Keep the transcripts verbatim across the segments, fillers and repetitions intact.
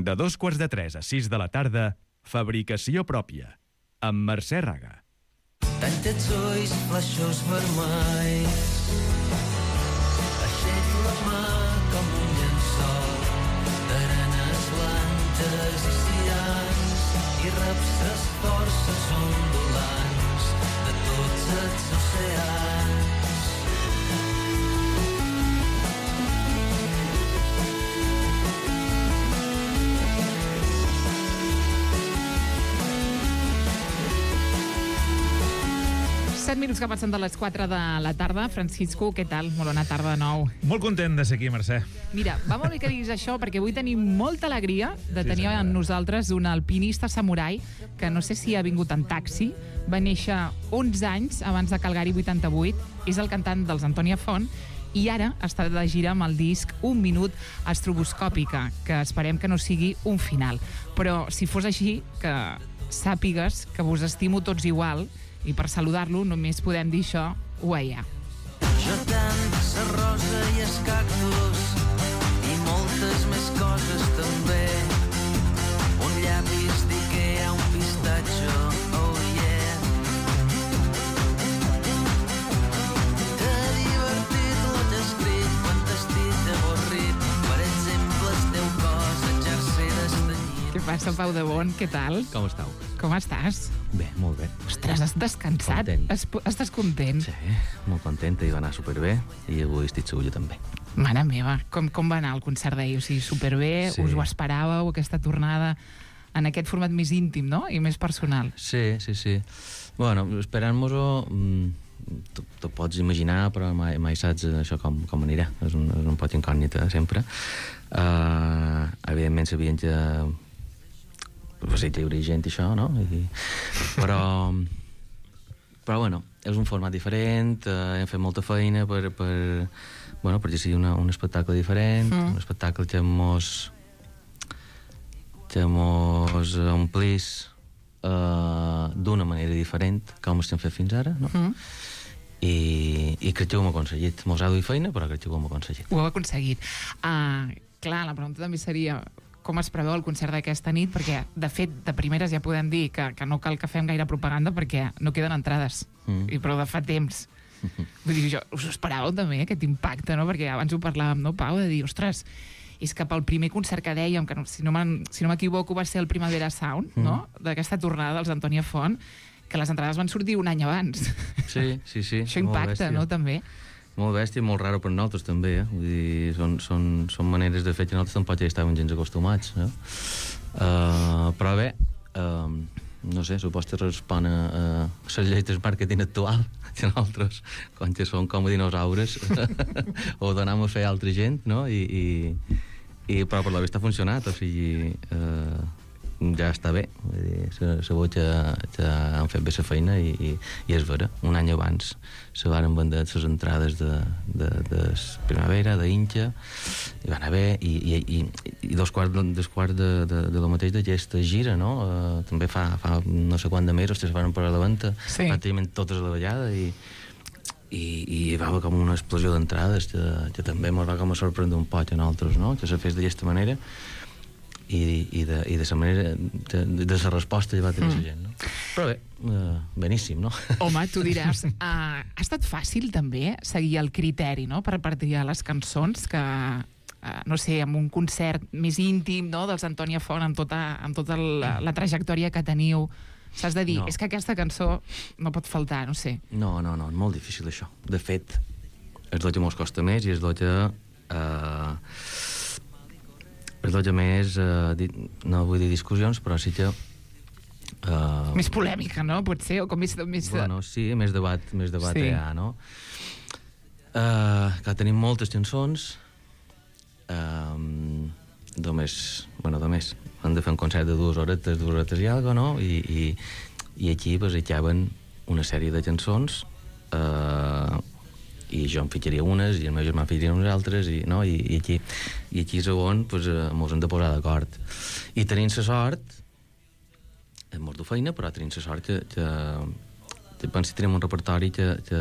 De dos quarts de tres a sis de la tarda, Fabricació pròpia, amb Mercè Raga. Tanca els ulls, flaixos vermells. Aixeco la mà com un llençol d'arenes blanques i cians i reps les forces ondulants de tots els oceans. set minuts que passen de les quatre de la tarda. Francisco, què tal? Molt bona tarda de nou. Molt content de ser aquí, Mercè. Mira, va molt bé que diguis això, perquè avui tenim molta alegria de Sí, tenir senyora. amb nosaltres un alpinista samurai que no sé si ha vingut en taxi, va néixer onze anys abans de Calgary vuitanta-vuit, és el cantant dels Antònia Font i ara està de gira amb el disc Un minut estroboscòpica, que esperem que no sigui un final. Però si fos així, que sàpigues que vos estimo tots igual, i per saludar-lo només podem dir això, ueia. Jo tant, sa rosa i els cactus i moltes més coses també. Un llapis d'Ikea, un pistatxo, oh yeah. T'ha divertit lo t'he escrit quan t'estic avorrit. Per exemple, el teu cos exercer d'estanyit. Què passa, Pau de Bon? Què tal? Com estàu? Com estàs? Bé, molt bé. Ostres, has descansat? Content. Es, estàs content? Sí, molt contenta, i va anar superbé, i avui estic segur jo també. Mare meva, com, com va anar el concert d'ahir? O sigui, superbé, Sí. us ho esperàveu, aquesta tornada en aquest format més íntim, no? I més personal. Sí, sí, sí. Bueno, esperant-nos-ho, t'ho pots imaginar, però mai, mai saps això com, com anirà. És un, és un pot incògnita, sempre. Uh, evidentment sabien que pues, sí, hi hauria gent i això, no? I, però, però, bueno, és un format diferent, uh, hem fet molta feina per, per, bueno, perquè sigui una, un espectacle diferent, mm. un espectacle que mos que mos omplís uh, d'una manera diferent com estem fet fins ara, no? Mm. I, i crec que ho hem aconseguit. Mos ha duit feina, però crec que ho hem aconseguit. Ho heu aconseguit. Uh, clar, la pregunta també seria com es preveu el concert d'aquesta nit, perquè, de fet, de primeres ja podem dir que, que no cal que fem gaire propaganda perquè no queden entrades, mm. i però de fa temps. Vull dir, jo, us ho esperàveu també, aquest impacte, no? Perquè abans ho parlàvem, no, Pau, de dir, ostres, és que pel primer concert que dèiem, que no, si no m'equivoco si no va ser el Primavera Sound, mm. no? D'aquesta tornada dels Antònia Font, que les entrades van sortir un any abans. Sí, sí, sí. Això impacta, no, també? Molt bèstia, molt raro per nosaltres també, eh? Vull dir, són, són, són maneres de fer que nosaltres tampoc ja estàvem gens acostumats, no? Uh, però bé, uh, no sé, supos que respon a, a les lleis del màrqueting actual, que nosaltres, quan ja som com a dinosaures, ho donem a fer a altra gent, no? I, i, i, però per la vista ha funcionat, o sigui, uh, ja està bé, vull dir, segur que, que han fet bé la feina i, i, i és vera, un any abans se varen vendre les entrades de, de, de Primavera, d'Inca, i van anar bé, i, i, i, i dos quarts, dos quarts de, de, de lo mateix d'aquesta gira, no? Uh, també fa, fa no sé quant de mesos que se varen parar a la venda, sí. pràcticament totes a la vegada, i, i, i hi va haver com una explosió d'entrades que, que també ens va com a sorprendre un poc a nosaltres, no? Que se fes d'aquesta manera, i, i, de, i de la manera de, de la resposta que va tenir mm. la gent, no? Però bé, uh, beníssim, no? Home, tu diràs, uh, ha estat fàcil també seguir el criteri, no?, per partir de les cançons que, uh, no sé, amb un concert més íntim, no?, dels Antònia Font, amb tota, amb tota la, la trajectòria que teniu, s'has de dir, no. És que aquesta cançó no pot faltar, no sé. No, no, no, és molt difícil això. De fet, és el que mos costa més i és el que... Uh, és el que més, uh, di, no vull dir discussions, però sí que... Uh, més polèmica, no? Potser, o com més... més... Bueno, sí, més debat, més debat sí. hi ha, no? Uh, que tenim moltes cançons, uh, només, bueno, només, han de fer un concert de dues horetes, dues horetes i algo, no? I, i, i aquí pues, hi caben una sèrie de cançons, uh, i jo em fitxaria unes i el meu germà fitxaria unes altres i, no? I, i aquí, i aquí és on pues, eh, mos hem de posar d'acord i tenim la sort és molt de feina, però tenim la sort que, que, que penso que tenim un repertori que, que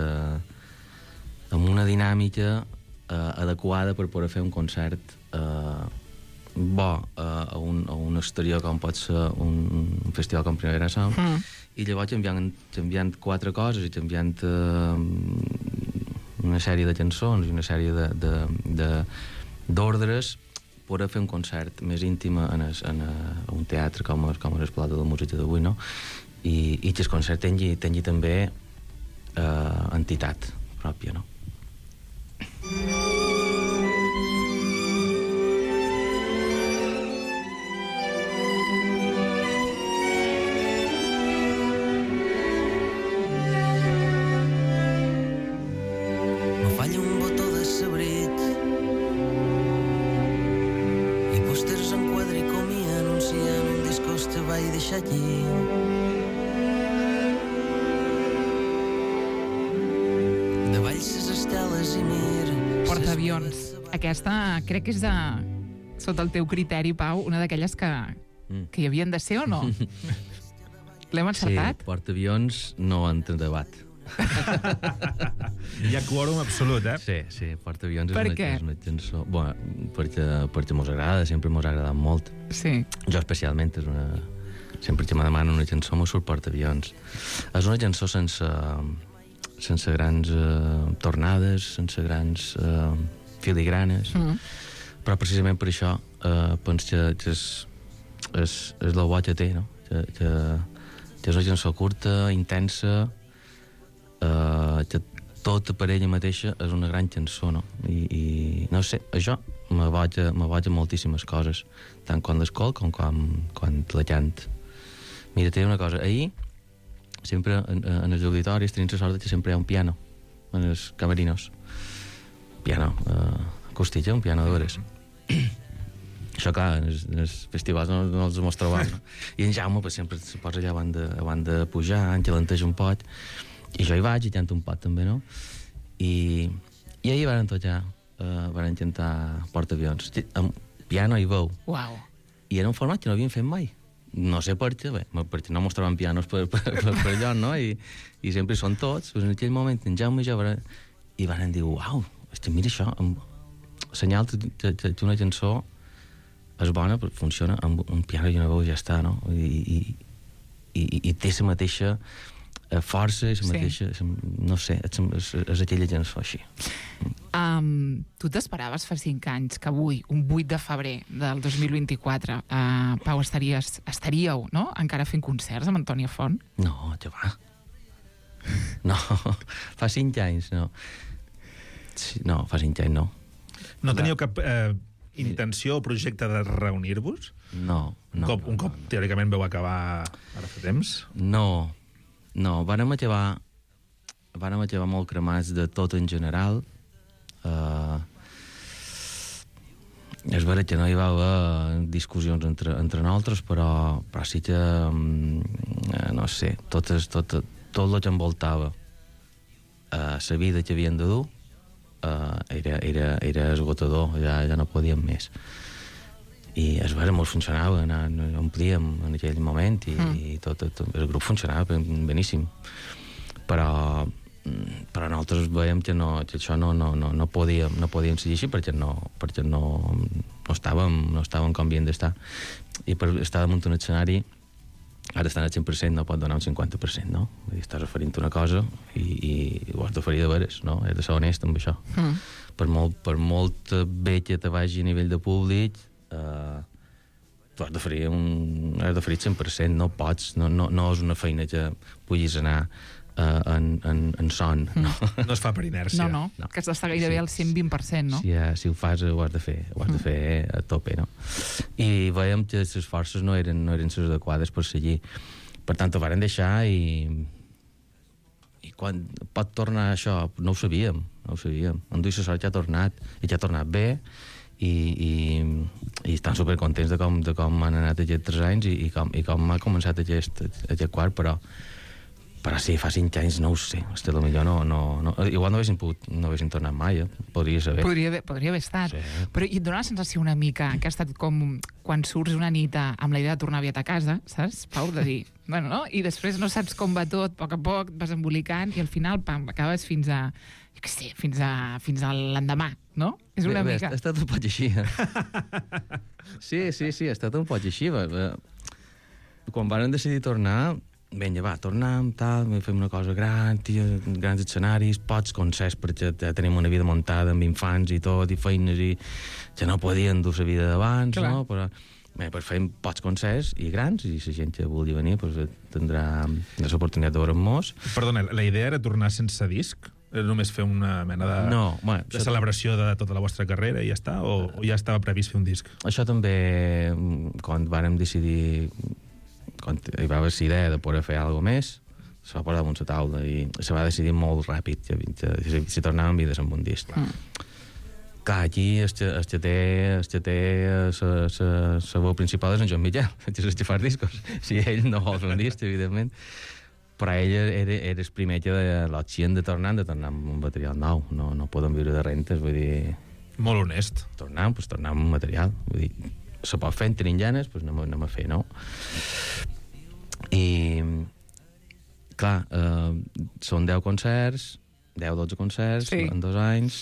amb una dinàmica eh, adequada per poder fer un concert eh, bo eh, a, un, a un exterior com pot ser un, un festival com Primavera Sound, mm. i llavors canviant, canviant quatre coses i canviant uh, una sèrie de cançons i una sèrie de, de, de, d'ordres, poder fer un concert més íntim en, es, en a, un teatre com, com és el Palau de la Música d'avui, no? I, i que el concert tingui, tingui també uh, entitat pròpia, no? No falla un botó de sabrit i pòsters en quadricom i anuncien un discos te vaig deixar allí. De valls ses esteles i mir Portaavions. Aquesta crec que és de, sota el teu criteri, Pau, una d'aquelles que, Mm. que hi havien de ser o no? L'hem encertat? Sí, portaavions no entra en debat. Hi ha quòrum absolut, eh? Sí, sí, portaavions és Per una, què? és una cançó... Bueno, perquè, perquè mos agrada, sempre mos ha agradat molt. Sí. Jo especialment, és una... sempre que me demanen una cançó mos surt portaavions. És una cançó sense, sense grans eh, tornades, sense grans eh, filigranes, Mm. però precisament per això eh, penso que, que és, és, és el bo que té, no? Que, que, que és una cançó curta, intensa, eh, que tota per ella mateixa és una gran cançó, no? I, i no sé, això me boja, me boja moltíssimes coses, tant quan l'escolt com quan, quan la cant. Mira, té una cosa, ahir sempre en, en els auditoris tenim la sort que sempre hi ha un piano en els camerinos. Piano, eh, acústic, un piano d'hores. Això, clar, en els, en els festivals no, no els mos trobam, no? I en Jaume pues, sempre se posa allà abans de, abans de pujar, enxalenteix un pot, i jo hi vaig i canto un pot també, no? I, i ahir varen tocar, uh, varen cantar Portaavions, amb piano i veu. Uau. I era un format que no havíem fet mai. No sé per què, bé, perquè no mostraven pianos per, per, per, per allò, no? I, i sempre són tots, pues en aquell moment en Jaume i jo varen, i van dir, uau, hosti, mira això, amb, senyal que, que, que una cançó és bona, però funciona amb un piano i una veu i ja està, no? I, i, i, i té la mateixa força, la Sí. mateixa, no sé, és, és, és aquella cançó així. Um, tu t'esperaves fa cinc anys que avui, un vuit de febrer del dos mil vint-i-quatre, uh, Pau, estaries, estaríeu, no?, encara fent concerts amb Antònia Font? No, ja va. No, fa cinc anys, no. Sí, no, fa cinc anys, no. No teníeu cap eh, intenció o projecte de reunir-vos? No, Un, no. cop, un cop, teòricament, veu acabar ara fa temps? No, no, vàrem acabar, vàrem acabar molt cremats de tot en general. Uh, és veritat que no hi va haver discussions entre, entre nosaltres, però, però sí que, um, no sé, tot, és, tot, tot el que envoltava uh, la vida que havien de dur uh, era, era, era esgotador, ja, ja no podíem més. I es veure, molt funcionava, omplíem en aquell moment i, mm. i tot, tot, el grup funcionava ben, beníssim. Però, però nosaltres veiem que, no, que això no, no, no, no, podíem, no podíem seguir així perquè no, perquè no, no, estàvem, no estàvem com havíem d'estar. I per estar damunt un escenari, ara estan al cent per cent, no pot donar un cinquanta per cent, no? Vull dir, estàs oferint una cosa i, i, i ho has d'oferir de veres, no? Has de ser honest amb això. Mm. Per, molt, per molt bé que te vagi a nivell de públic, Uh, tu has d'oferir un... has d'oferir cent per cent, no pots, no, no, no és una feina que puguis anar uh, en, en, en son, no? No es fa per inèrcia. No, no, No. que has d'estar gairebé Sí. al cent vint per cent, no? Si, uh, si ho fas, ho has de fer, ho has de fer a tope, no? I veiem que les forces no eren, no eren les adequades per seguir. Per tant, ho varen deixar i... i quan pot tornar això, no ho sabíem, no ho sabíem. En Duis sort ja ha tornat, i ja ha tornat bé, i, i, i estan supercontents de com, de com han anat aquests tres anys i, i, com, i com ha començat aquest, aquest quart, però, Però sí, fa cinc anys no ho sé. Hosti, potser no, no, no... Igual no haguessin pogut, no haguessin tornat mai, eh? Podria saber. Podria haver, podria haver estat. Sí. Però i et dona la sensació una mica que ha estat com quan surts una nit amb la idea de tornar aviat a casa, saps, Pau? De dir, bueno, no? I després no saps com va tot, a poc a poc, et vas embolicant i al final, pam, acabes fins a... Jo què sé, fins a, fins a l'endemà, no? És una bé, mica... Bé, ha estat un poc així. Eh? Sí, sí, sí, ha estat un poc així. Bé. Quan van decidir tornar, vinga, va, tornem, tal, fem una cosa gran, tia, grans escenaris, pots concerts, perquè ja tenim una vida muntada amb infants i tot, i feines, i ja no podien dur la vida d'abans, no? Però bé, pues fem pocs concerts i grans, i la gent que vulgui venir pues, tindrà l'oportunitat de veure'm-nos. Perdona, la idea era tornar sense disc? Era només fer una mena de, no, bueno, de celebració de tota la vostra carrera i ja està? O, o ja estava previst fer un disc? Això també, quan vàrem decidir, quan hi va haver la idea de poder fer alguna més, se va posar damunt la taula i se va decidir molt ràpid que, que, si, si tornàvem vides amb un disc. Mm. Clar, aquí el que, el que té, el que té la veu principal és en Joan Miquel, que és el que fa els discos. Si ell no vol fer un disc, evidentment. Però ell era, era el primer que de l'opció de tornar, de tornar amb un material nou. No, no podem viure de rentes, vull dir... Molt honest. Tornar, doncs tornar amb un material. Vull dir, se pot fer, en tenim ganes, doncs anem, anem a fer, no? I, clar, eh, són deu concerts, deu dotze concerts, sí. En dos anys,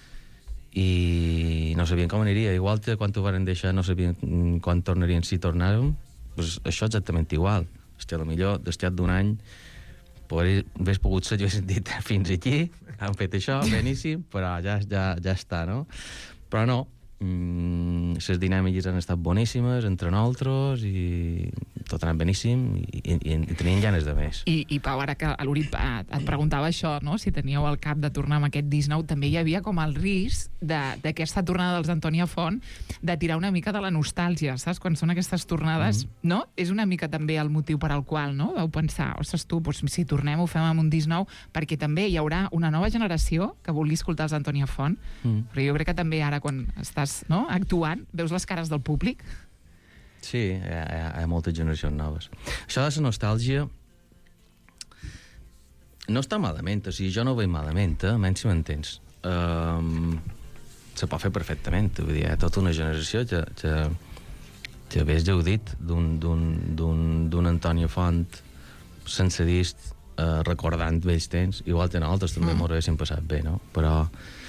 i no sabien com aniria. Igual que quan ho van deixar no sabien quan tornarien, si tornàrem, doncs això exactament igual. Hòstia, potser d'estat d'un any hauria pogut ser, jo he sentit fins aquí, han fet això, beníssim, però ja, ja, ja està, no? Però no, mm, les dinàmiques han estat boníssimes entre nosaltres i tot ha anat beníssim i, i, i tenien ganes de més. I, i Pau, ara que l'Urit et preguntava això, no? Si teníeu al cap de tornar amb aquest disc nou, també hi havia com el risc d'aquesta tornada dels Antònia Font de tirar una mica de la nostàlgia, saps? Quan són aquestes tornades, mm. no? És una mica també el motiu per al qual, no? Vau pensar, ostres, tu, doncs, si tornem ho fem amb un disc nou, perquè també hi haurà una nova generació que vulgui escoltar els Antònia Font, mm. però jo crec que també ara quan estàs, no?, actuant, veus les cares del públic. Sí, hi ha, hi ha, hi ha moltes generacions noves. Això de la nostàlgia no està malament, o sigui, jo no ho veig malament, eh? Menys si m'entens. Um, se pot fer perfectament, vull dir, hi ha tota una generació que, que, que hagués gaudit d'un Antònia Font sense disc, uh, recordant vells temps, igual que nosaltres també mm. m'ho haguéssim passat bé, no? Però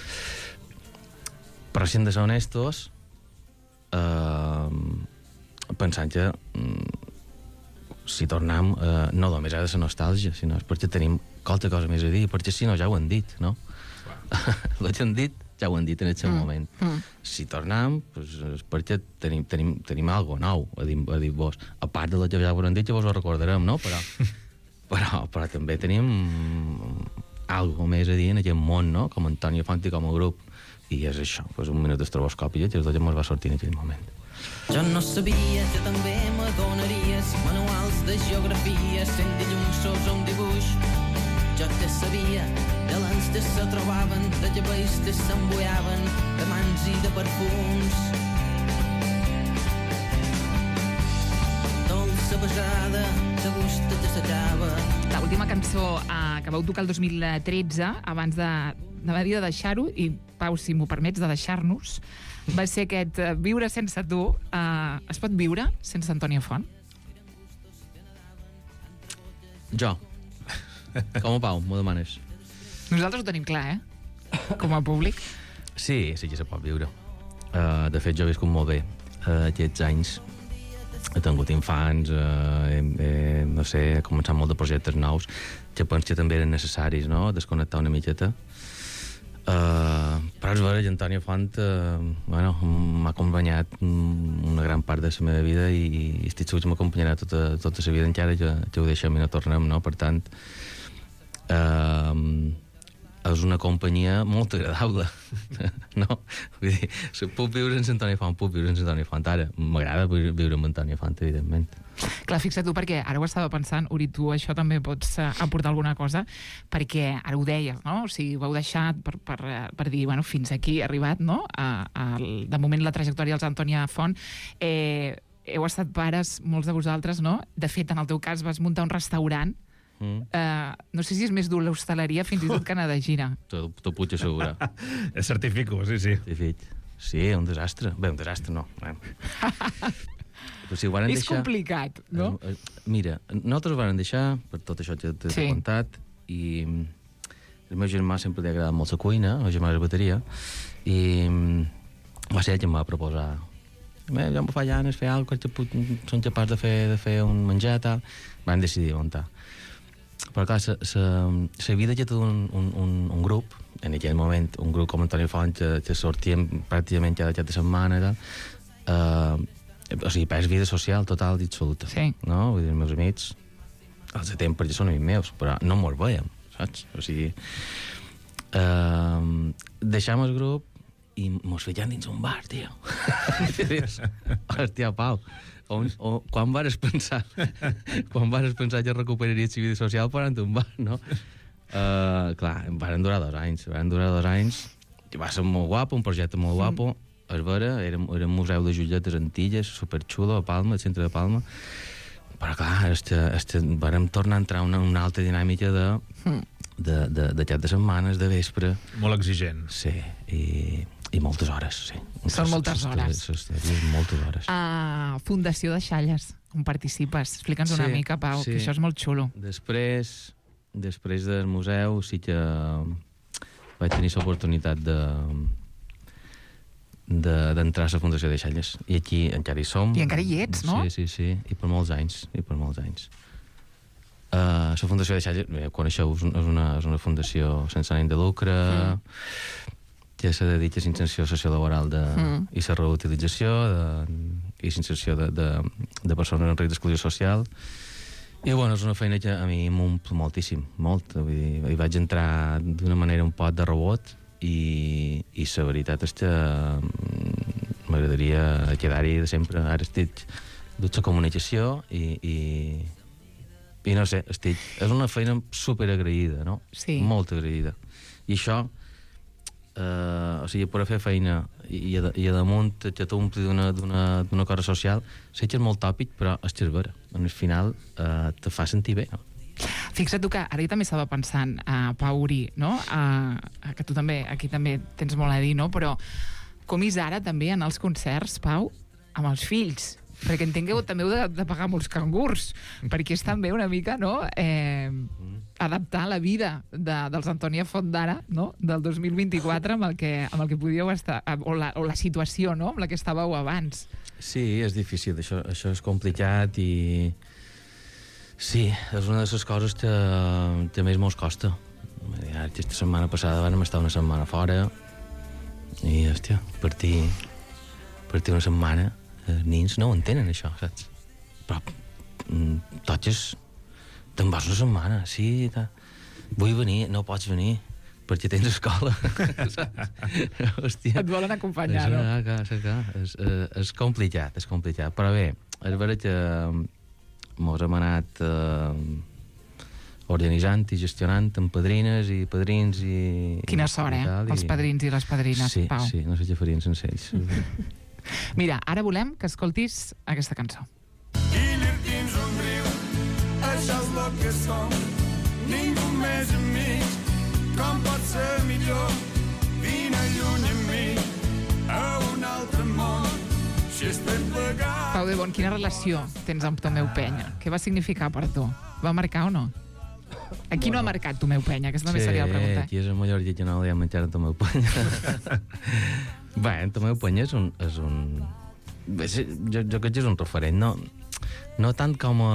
però si hem de ser honestos, uh, pensant que mm, si tornem, uh, no només ha de ser nostàlgia, sinó és perquè tenim qualque cosa més a dir, perquè si no ja ho han dit, no? El que han dit, ja ho han dit en aquest mm. moment. Mm. Si tornem, pues, és perquè tenim, tenim, tenim alguna nou a dir, a dir vos. A part de la que ja vos han dit, que vos ho recordarem, no? Però, però, però també tenim alguna més a dir en aquest món, no? Com Antònia Font i com a grup. I és això, pues un minut d'estroboscòpia, que és el que ens va sortir en aquell moment. Jo no sabia que també m'adonaries manuals de geografia, sent de llumsos o un dibuix. Jo que sabia de l'ans que se trobaven, de llavells que s'embuiaven, de mans i de perfums. Dolça besada, de gust que s'acaba. L'última cançó eh, que vau tocar el dos mil tretze, abans de, de dir de deixar-ho, i Pau, si m'ho permets, de deixar-nos, va ser aquest uh, Viure sense tu. Uh, es pot viure sense Antònia Font? Jo. Com a Pau, m'ho demanes. Nosaltres ho tenim clar, eh? Com a públic. Sí, sí que se pot viure. Uh, de fet, jo he viscut molt bé uh, aquests anys. He tingut infants, uh, he, he, no sé, he començat molt de projectes nous que penso que també eren necessaris, no?, desconnectar una miqueta. Uh, però és vera que Antònia Font uh, bueno, m'ha acompanyat una gran part de la meva vida i, i estic segur que m'acompanyarà tota, tota la vida encara que, que ho deixem i no tornem, no? Per tant, uh, és una companyia molt agradable. No? Vull dir, si puc viure sense Antònia Font, puc viure sense Antònia Font. Ara, m'agrada viure amb Antònia Font, evidentment. Clar, fixa't tu, perquè ara ho estava pensant, Uri, tu això també pots uh, aportar alguna cosa, perquè ara ho deies, no? O sigui, ho heu deixat per, per, per dir, bueno, fins aquí he arribat, no? A, a, de moment la trajectòria dels Antònia Font. Eh, heu estat pares, molts de vosaltres, no? De fet, en el teu cas vas muntar un restaurant mm. uh, no sé si és més dur l'hostaleria fins i tot que anar de gira. T'ho puc assegurar. Certifico, sí, sí. Certific. Sí, un desastre. Bé, un desastre no. Però sí, ho varen és deixar... complicat, no? Eh, eh, mira, nosaltres ho varen deixar, per tot això que t'he Sí. contat, i el meu germà sempre li ha agradat molt la cuina, el meu germà de bateria, i va ser ell que em va proposar Bé, jo em fa ganes fer alguna cosa, són capaç de fer, de fer un menjar, tal. Van decidir muntar. Però clar, la vida ja té un, un, un, un grup, en aquell moment, un grup com Antoni Font, que, que sortíem pràcticament cada cap de setmana, tal, uh, o sigui, és vida social total i absoluta. Sí. No? Vull dir, els meus amics, els de temps ja són amics meus, però no mos veiem, saps? O sigui, uh, deixam el grup i mos feien dins un bar, tio. Hòstia, Pau, on, on, quan vares pensar quan vares pensar que recuperaries la vida social parant un bar, no? Uh, clar, van durar dos anys, van durar dos anys, i va ser molt guapo, un projecte molt guapo, es vera, era, era un museu de joietes Antilles, superxulo, a Palma, al centre de Palma, però clar, este, este, vam tornar a entrar en una, una altra dinàmica de, de, de, de cap de setmanes, de vespre. Molt exigent. Sí, i, i moltes hores, sí. Són moltes hores. Moltes hores. Uh, Fundació de Xalles, on participes. Explica'ns una Sí, mica, Pau, sí. que això és molt xulo. Després, després del museu sí que vaig tenir l'oportunitat de d'entrar a la Fundació de Xalles. I aquí encara hi som. I encara hi ets, no? Sí, sí, sí. I per molts anys. I per molts anys. Uh, la Fundació de Xalles, bé, coneixeu, és una, és una fundació sense ànim de lucre, mm. que se dedica a l'inserció sociolaboral de, mm. i la reutilització de, i l'inserció de, de, de persones en risc d'exclusió social. I bueno, és una feina que a mi m'omple moltíssim, molt. Vull dir, hi vaig entrar d'una manera un poc de robot i, i la veritat és que m'agradaria quedar-hi de sempre. Ara estic dut la comunicació i, i, i no sé, estic... És una feina superagraïda, no? Sí. Molt agraïda. I això, eh, o sigui, per fer feina i, i, a, i a damunt que t'ompli d'una cosa social, sé que és molt tòpic, però és que és vera. Al final eh, te fa sentir bé, no? Fixa't tu que ara jo també estava pensant, uh, Pau Uri, no? Uh, que tu també, aquí també tens molt a dir, no? Però com és ara també en els concerts, Pau, amb els fills? Perquè entenc que també heu de, de pagar molts cangurs, perquè és també una mica, no?, eh, adaptar la vida de, dels Antònia Font d'ara, no?, del dos mil vint-i-quatre amb el que, amb el que podíeu estar, o la, o la situació, no?, amb la que estàveu abans. Sí, és difícil, això, això és complicat i... Sí, és una de les coses que, que més mos costa. Aquesta setmana passada vam estar una setmana fora i, hòstia, partir, partir una setmana, els nins no ho entenen, això, saps? Però mm, tots te'n vas una setmana, sí, ta. Vull venir, no pots venir, perquè tens escola. Hòstia. Et volen acompanyar, és, no? Clar, clar, clar. És, és complicat, és complicat. Però bé, és veritat que mos hem anat eh, organitzant i gestionant amb padrines i padrins i... Quina sort, eh? I Els padrins i les padrines, sí, Pau. Sí, no sé què farien sense ells. Mira, ara volem que escoltis aquesta cançó. Illa dins un riu, això és lo que som. Ningú més amic, com pot ser millor? Vine lluny amb mi, a un altre món. Si estem plegats... Pau de Bon, quina relació tens amb Tomeu Penya? Què va significar per tu? Va marcar o no? A qui no ha marcat Tomeu Penya? Aquesta també sí, seria la pregunta. Aquí és el millor llit que no li ha menjat a Tomeu Penya. Bé, en Tomeu Penya és un... És un... Bé, sí, jo, jo crec que és un referent, no, no tant com a...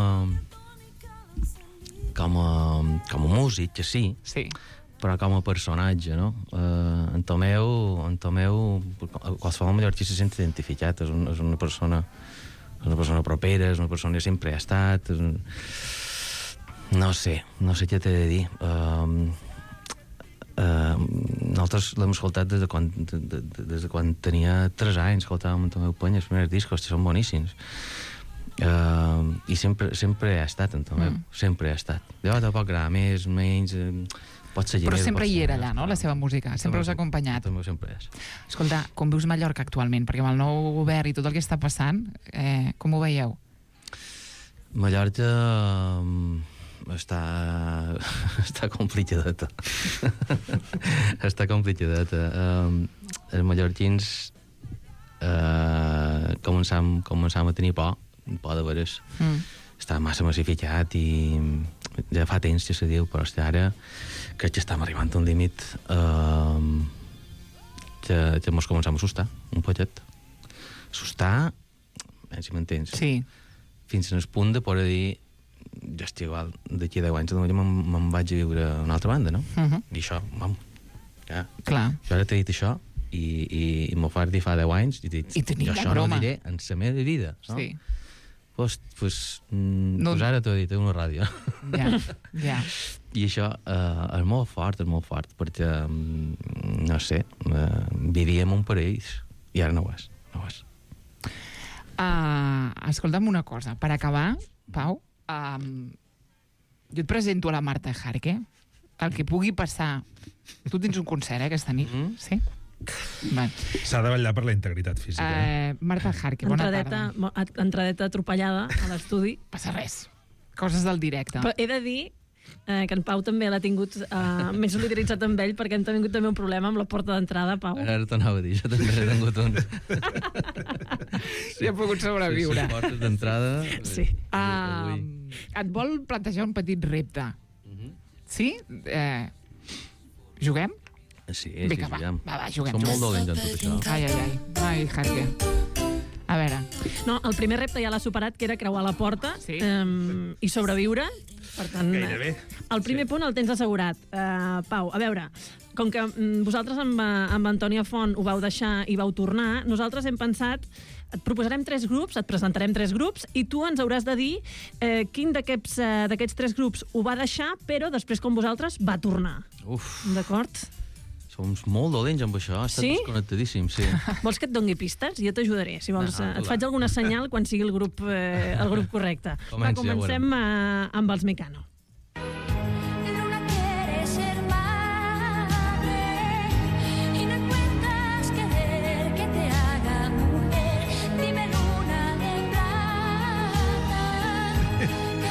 com a, com a músic, que sí, Sí. però com a personatge, no? Uh, en Tomeu, en Tomeu, qualsevol millor que se sent identificat, és, un, és una persona és una persona propera, és una persona que sempre ha estat, és un... no sé, no sé què t'he de dir. Uh, uh, nosaltres l'hem escoltat des de quan, de, de, des de quan tenia tres anys, escoltàvem en Tomeu Penya, els primers discos, que són boníssims. Uh, i sempre, sempre ha estat en Tomeu, mm. sempre ha estat. Jo tampoc agrada més, menys... Uh, Però sempre hi era allà, no?, la seva música. Sempre us ha acompanyat. També sempre és. Escolta, com vius Mallorca actualment? Perquè amb el nou govern i tot el que està passant, eh, com ho veieu? Mallorca... està... està complicadeta. està complicadeta. Um, els mallorquins uh, començam, començam a tenir por, por de veres. Mm. Està massa massificat i ja fa temps que se diu, però hasta ara crec que estem arribant a un límit uh, que, que mos començam a assustar, un poquet. Assustar, eh, si m'entens, Sí. fins al punt de poder dir jo estic igual, d'aquí a deu anys me'n me'n vaig a viure a una altra banda, no? Uh -huh. I això, vam, ja. Clar. Jo ara t'he dit això i, i, i m'ho fas dir fa deu anys i dic, I tenia jo la això broma. no diré en la meva vida, no? Sí. Pues, pues, mm, No- pues ara t'ho he dit, a una ràdio. Ja, ja. I això eh, és molt fort, és molt fort, perquè, mm, no sé, eh, vivíem un parells i ara no ho és, no ho és. Uh, escolta'm una cosa, per acabar, Pau, um, jo et presento a la Marta Jarque, el que pugui passar... Tu tens un concert, eh, aquesta nit? Mm. Sí? Vale. S'ha de vetllar per la integritat física. Eh? Uh, Marta Jarque, bona Entradeta, tarda. mo- entradeta atropellada a l'estudi. Passa res. Coses del directe. Però he de dir eh, que en Pau també l'ha tingut eh, més solidaritzat amb ell perquè hem tingut també un problema amb la porta d'entrada, Pau. Ara t'anava a dir, jo també he tingut un... Sí, he pogut sobreviure. Les portes d'entrada... Sí. Uh, Avui. et vol plantejar un petit repte. Mhm. Sí? Eh, juguem? Sí, Vinga, sí, va, juguem. va, va, juguem. Som molt dolents en tot això. Ai, ai, ai. Ai, Jarque. A veure, No, el primer repte ja l'ha superat, que era creuar la porta Sí. eh, i sobreviure. Per tant, Gairebé. el primer sí. punt el tens assegurat. Uh, Pau, a veure, com que mm, vosaltres amb, eh, amb Antònia Font ho vau deixar i vau tornar, nosaltres hem pensat, et proposarem tres grups, et presentarem tres grups, i tu ens hauràs de dir eh, quin d'aquests eh, d'aquests tres grups ho va deixar, però després, com vosaltres, va tornar. Uf, D'acord? som molt dolents amb això, ha estat Sí? desconnectadíssim, sí. Vols que et doni pistes? Jo t'ajudaré. Si vols, No, no, tu et faig va. alguna senyal quan sigui el grup, eh, el grup correcte. Va, Comenci, ja comencem eh, amb els Mecano. Luna quiere ser madre y no encuentras querer que te haga mujer. Dime luna de plata, ¿qué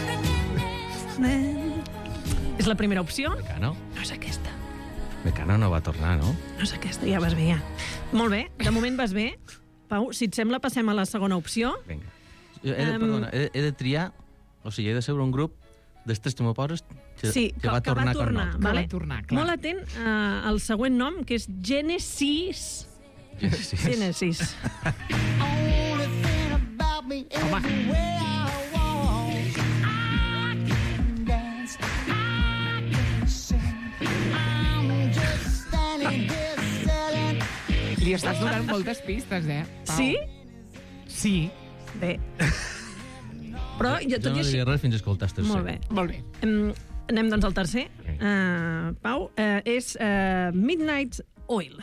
pretendes? És la primera opció? Mecano? No és aquesta. Mecano no va tornar, no? No és aquesta, ja vas bé, ja. Molt bé, de moment vas bé. Pau, si et sembla, passem a la segona opció. Vinga. Jo he de, Em- perdona, he, he de triar, o sigui, he de ser un grup dels tres que m'ho poses que, Sí, que va tornar, que va tornar. com Que Vale? va tornar, clar. Molt atent uh, al següent nom, que és Genesis. nom. Sí. Genesis. Only thing about me is Home. the way I walk. I can dance, I can sing. I'm just standing here selling. Li estàs donant moltes pistes, eh, Pau? Sí? Sí. Bé. Però jo, Jo tot no i així... diria res fins a escoltar el tercer. Molt bé. Molt bé. Um, anem, doncs, al tercer. Uh, Pau, uh, és uh, Midnight Oil.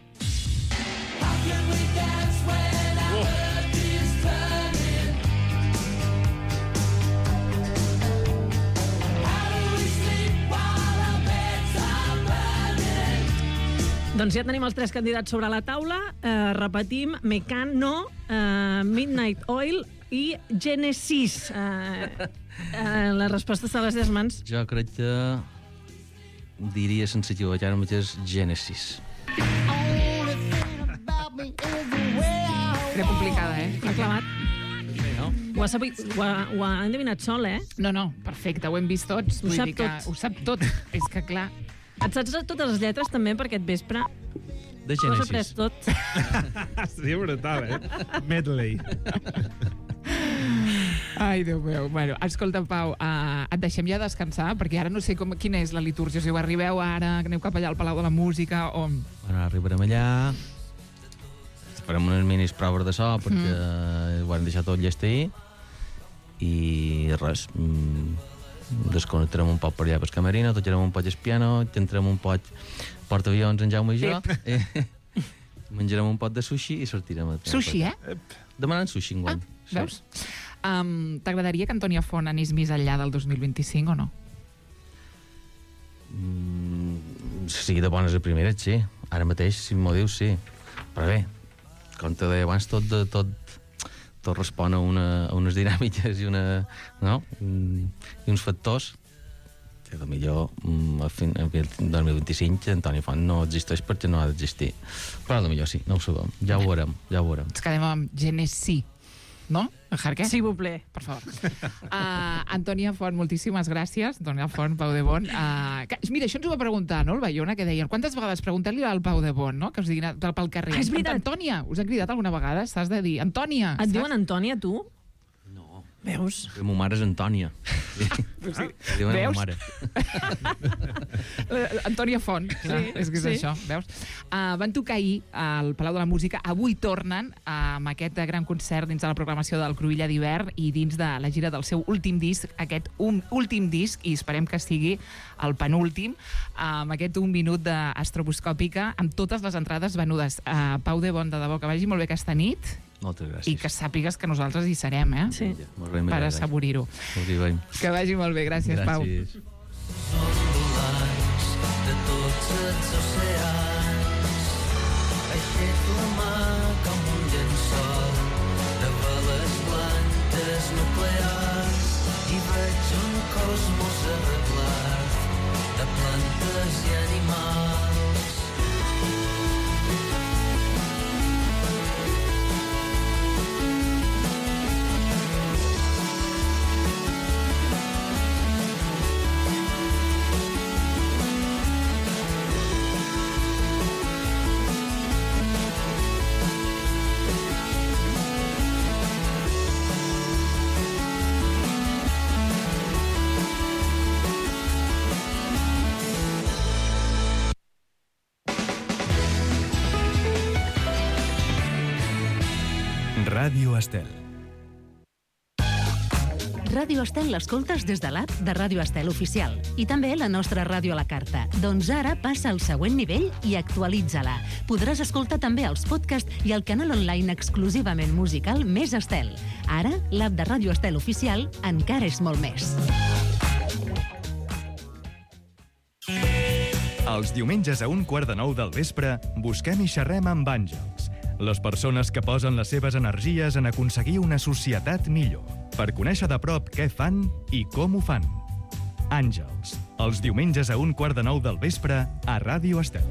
Doncs ja tenim els tres candidats sobre la taula. Uh, repetim, Mecano, uh, Midnight Oil i Genesis. Uh, uh, la resposta està a les teves mans. Jo crec que diria sense equivocar-me mateix Genesis. Only thing about me is the way I Era complicada, eh? L'ha clavat. Sí, no? Ho ha, sabit, ho, ha, ho ha endevinat sol, eh? No, no, perfecte, ho hem vist tots. Ho Vull sap dir que tot. Ho sap tot. És que, clar... Et saps totes les lletres també per aquest vespre? De Ho has après Genesis. tot. Seria brutal, eh? Medley. Ai, Déu meu. Bueno, escolta, Pau, uh, et deixem ja descansar, perquè ara no sé com, quina és la litúrgia. Si ho arribeu ara, que aneu cap allà al Palau de la Música, o... Bueno, arribarem allà, farem unes minis proves de so, perquè mm. ho hem deixat tot llest ahir, i res, mm, desconnectarem un poc per allà per Camerino, tocarem un poc el piano, entrem un poc portaavions en Jaume i jo, i menjarem un pot de sushi i sortirem. A Sushi, eh? Demanant sushi enguany. Ah, veus? Um, T'agradaria que Antònia Font anés més enllà del dos mil vint-i-cinc o no? Mm, sí, de bones a primeres, sí. Ara mateix, si m'ho dius, sí. Però bé, com te deia abans, tot, de, tot, tot respon a, una, a unes dinàmiques i, una, no? Mm, i uns factors sé, potser mm, a fin, a dos mil vint-i-cinc Antoni Font no existeix perquè no ha d'existir. Però potser sí, no ho sabem. Ja ho veurem, ja ho veurem. Ens quedem amb Genesí, no? Jarque? S'il vous plaît. Per favor. Uh, Antònia Font, moltíssimes gràcies. Antònia Font, Pau de Bon. Uh, que, mira, això ens ho va preguntar, no, el Bayona, que deien, quantes vegades preguntem-li al Pau de Bon, no?, que us diguin pel carrer. Ah, és veritat. Antònia, us han cridat alguna vegada? S'has de dir, Antònia. Et diuen Antònia, tu? No. Veus? La meva mare és Antònia. Sí. Sí. Diuen la Veus? mare. Uh, Antònia Font, sí, és que és sí. això, veus? Uh, van tocar ahir al Palau de la Música, avui tornen uh, amb aquest gran concert dins de la programació del Cruïlla d'hivern i dins de la gira del seu últim disc, aquest un, últim disc, i esperem que sigui el penúltim, uh, amb aquest un minut d'estroboscòpica, amb totes les entrades venudes. Uh, Pau de Bon, de debò, que vagi molt bé aquesta nit Moltes gràcies. i que sàpigues que nosaltres hi serem, eh? Sí. Molt bé, Per molt bé. assaborir-ho. Molt bé, veiem. Que vagi molt bé, gràcies, Pau. Gràcies. ondulants de tots els oceans. Aixeco la mà com un llençol de veles blanques nuclears i veig un cosmos arreglat de plantes i animals. Ràdio Estel. Ràdio Estel l'escoltes des de l'app de Ràdio Estel Oficial i també la nostra ràdio a la carta. Doncs ara passa al següent nivell i actualitza-la. Podràs escoltar també els podcasts i el canal online exclusivament musical Més Estel. Ara, l'app de Ràdio Estel Oficial encara és molt més. Els diumenges a un quart de nou del vespre busquem i xerrem amb àngels, les persones que posen les seves energies en aconseguir una societat millor, per conèixer de prop què fan i com ho fan. Àngels, els diumenges a un quart de nou del vespre a Ràdio Estel.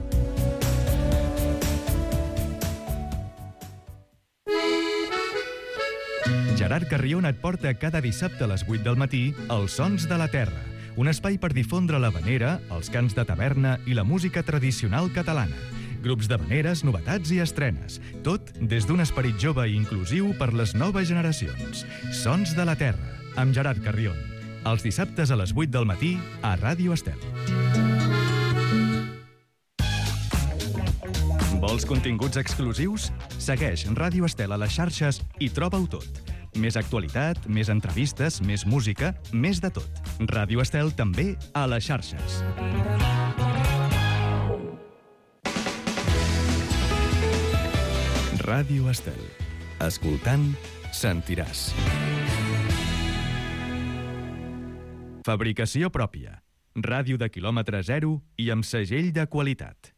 Gerard Carrion et porta cada dissabte a les vuit del matí Els Sons de la Terra, un espai per difondre l'havanera, els cants de taverna i la música tradicional catalana. Grups d'havaneres, novetats i estrenes. Tot des d'un esperit jove i inclusiu per les noves generacions. Sons de la Terra, amb Gerard Carrion. Els dissabtes a les vuit del matí a Ràdio Estel. Vols continguts exclusius? Segueix Ràdio Estel a les xarxes i troba-ho tot. Més actualitat, més entrevistes, més música, més de tot. Ràdio Estel també a les xarxes. Ràdio Estel. Escoltant, sentiràs. Fabricació pròpia. Ràdio de quilòmetre zero i amb segell de qualitat.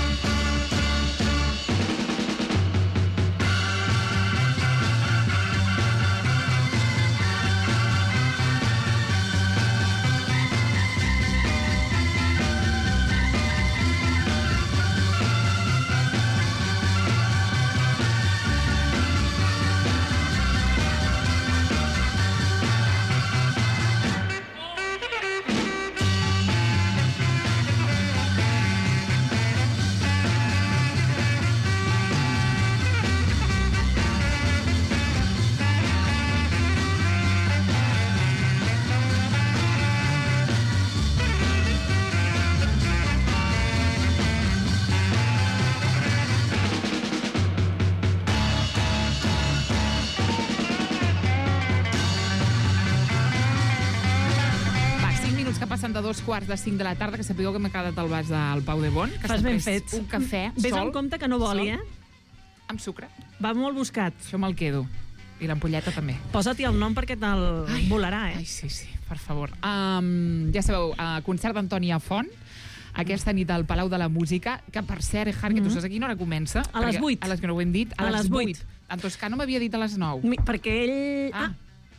De dos quarts de cinc de la tarda, que sapigueu que m'ha quedat el vas del Pau de Bon, que Fas s'ha ben pres fet. un cafè Ves sol. en compte que no voli, sol, eh? Amb sucre. Va molt buscat. Això me'l quedo. I l'ampolleta també. Posa-t'hi el nom perquè te'l volarà, eh? Ai, sí, sí, per favor. Um, ja sabeu, uh, concert d'Antònia Font, aquesta nit al Palau de la Música, que per cert, Harry, mm -hmm. tu saps a quina hora comença? A les Perquè- vuit. A les que no ho hem dit. A, A les vuit. En Toscano m'havia dit a les nou. Mi- Perquè ell... Ah. Ah,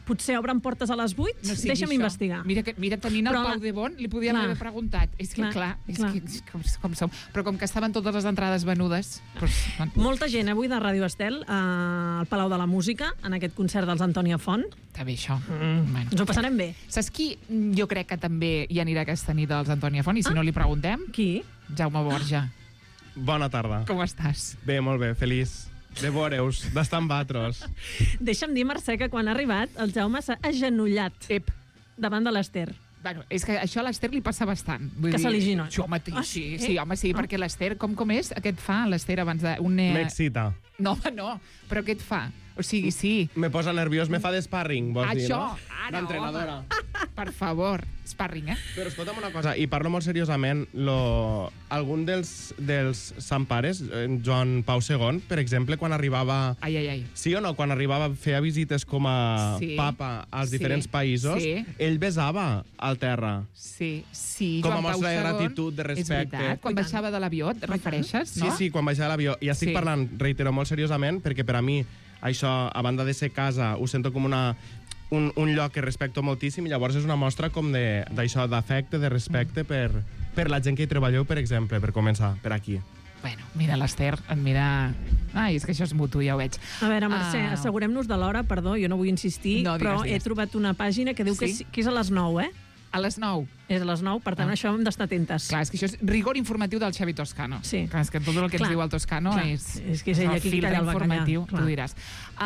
Potser obren portes a les vuit? No sigui Deixa'm això. investigar. Mira, que, mira tenint Però el la- Pau de Bon, li podíem Clar. haver preguntat. És que, clar, Clar, és clar. que és com, com som. Però com que estaven totes les entrades venudes... Doncs, Molta gent avui de Ràdio Estel eh, al Palau de la Música, en aquest concert dels Antònia Font. està bé, això. Mm. Bueno. Ens ho passarem bé. Saps qui jo crec que també hi anirà aquesta nit als Antònia Font? I si Ah. no li preguntem, Qui? Jaume Borja. Bona tarda. Com estàs? Bé, molt bé, feliç de veure-us, d'estar amb vosaltres. Deixa'm dir, Mercè, que quan ha arribat el Jaume s'ha agenollat Ep. davant de l'Ester. Bueno, és que això a l'Ester li passa bastant. Vull Que dir, se li gira. Jo mateix, Ah, sí, sí? sí, home, sí, Ah. perquè l'Ester, com, com és? Aquest fa l'Ester abans de... Un, eh... M'excita. No, home, no, però què et fa? O sigui, sí. Me posa nerviós, me fa d'sparring, vols dir, Això, no? ara, D'entrenadora. home. Per favor, sparring, eh? Però escolta'm una cosa, i parlo molt seriosament, lo... algun dels, dels Sant Pares, en Joan Pau segon, per exemple, quan arribava... Ai, ai, ai. Sí o no? Quan arribava, feia visites com a Sí. papa als Sí. diferents països, Sí. ell besava al terra. Sí, sí. Com a Joan Pau mostra de segon, gratitud, de respecte. És veritat, quan baixava de l'avió, et refereixes, Sí, no? sí, quan baixava a l'avió. I estic Sí. parlant, reitero, molt seriosament, perquè per a mi això, a banda de ser casa, ho sento com una, un, un lloc que respecto moltíssim i llavors és una mostra com de- d'això, d'afecte, de respecte per, per la gent que hi treballeu, per exemple, per començar, per aquí. Bueno, mira l'Ester, et mira... Ai, és que això és mutu, ja ho veig. A veure, Mercè, Ah. assegurem-nos de l'hora, perdó, jo no vull insistir, No, digues, però digues. he trobat una pàgina que diu que, Sí? és, que és a les nou, eh? A les nou. És a les nou, per tant, Ah. això hem d'estar atentes. Clar, és que això és rigor informatiu del Xavi Toscano. Sí. Clar, és que tot el que Clar. ens diu el Toscano Clar. és... És que és ell el aquí que filtre calla el bacallà. informatiu, Clar. tu diràs.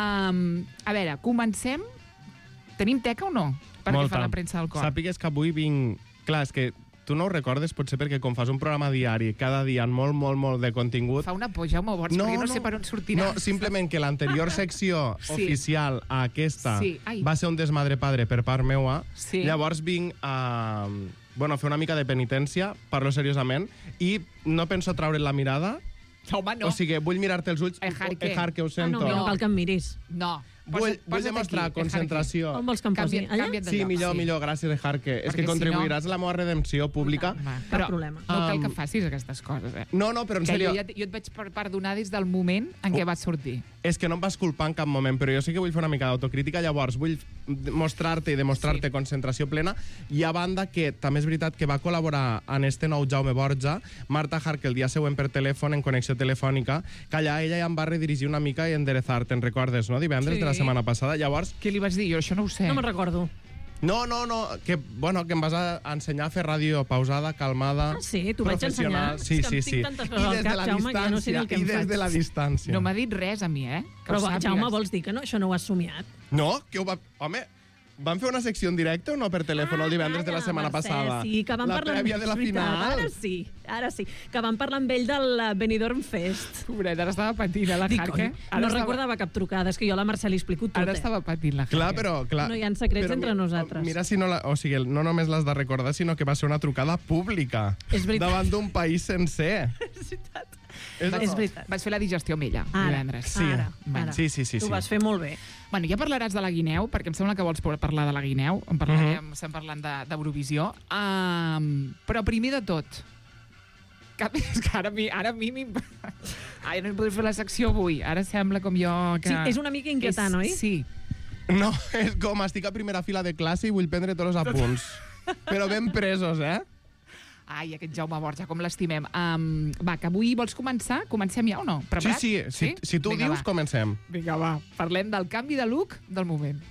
Um, a veure, comencem... Tenim teca o no? Perquè fa la premsa del cor. Sàpigues que avui vinc... Clar, és que tu no ho recordes, potser perquè com fas un programa diari, cada dia amb molt, molt, molt de contingut... Fa una por, Jaume Borja, perquè no, sé per on sortirà. No, simplement que l'anterior secció Sí. oficial a aquesta Sí, ai. va ser un desmadre padre per part meua. Sí. Llavors vinc a bueno, a fer una mica de penitència, parlo seriosament, i no penso traure't la mirada. Home, no. O sigui, vull mirar-te els ulls. Ejarque. Ejarque, ho Ah, sento. no, no cal que em miris. No. Vull, Posa't- vull posa't demostrar aquí, concentració. On vols que em posi? Canvia- Allà? canvia't de Sí, lloc, millor, sí. millor, gràcies, Ejarque. És Perquè que si contribuiràs a la meva redempció pública. Va, Cap però problema. No cal Um, que facis aquestes coses, eh? No, no, però en Que sèrio, jo, ja, jo et vaig per- perdonar des del moment en què Oh. vas sortir. és que no em vas culpar en cap moment, però jo sí que vull fer una mica d'autocrítica, llavors vull mostrar-te i demostrar-te Sí. concentració plena, i a banda que també és veritat que va col·laborar en este nou Jaume Borja, Marta Harque el dia següent per telèfon, en connexió telefònica, que allà ella ja em va redirigir una mica i enderezar, te'n recordes, no? Divendres Sí. de la setmana passada, llavors... Què li vas dir? Jo això no ho sé. No me'n recordo. No, no, no, que, bueno, que em vas a ensenyar a fer ràdio pausada, calmada, Ah, sí? T'ho vaig professional. ensenyar? Sí, És que sí, em sí. tinc tantes coses I al des cap, de la Jaume, que ja no sé ni el distància, que i em des faig. de la distància. No m'ha dit res a mi, eh? Que Però, ho va, sàpigues. Jaume, vols dir que no, això no ho has somiat? No, que ho va... Home, van fer una secció en directe o no per telèfon el divendres de la calla, setmana Mercè, passada? Sí, que van la parlar... prèvia de la és veritat, final. Ara sí, ara sí. Que van parlar amb ell del eh, Benidorm Fest. Pobret, ara estava patint, eh, la Dic, Jarque. coi, Ara no estava- recordava cap trucada, és que jo a la Mercè li explico tot, Ara eh? estava patint la Jarque. Clar, però... Clar, No hi ha secrets però entre mi- nosaltres. Mira si no la... O sigui, no només l'has de recordar, sinó que va ser una trucada pública. És veritat. Davant d'un país sencer. És veritat. És, És veritat. Vaig fer la digestió amb ella, Ara, divendres. Sí. ara, Bueno, ara. Sí, sí, sí. Ho sí. vas fer molt bé. Bueno, ja parlaràs de la guineu, perquè em sembla que vols parlar de la guineu. En parlarem, Mhm. estem parlant de- d'Eurovisió. Um, però primer de tot, que, és que ara a mi, ara a mi m'im- Ai, no podré fer la secció avui. Ara sembla com jo que... Sí, és una mica inquietant, és, oi? Sí. No, és com estic a primera fila de classe i vull prendre tots els apunts. Però ben presos, eh? Ai, aquest Jaume Borja, com l'estimem. Um, va, que avui vols començar? Comencem ja o no? Sí, Preparat? sí, si, si tu ho Vinga, dius, va. comencem. Vinga, va. Parlem del canvi de look del moment.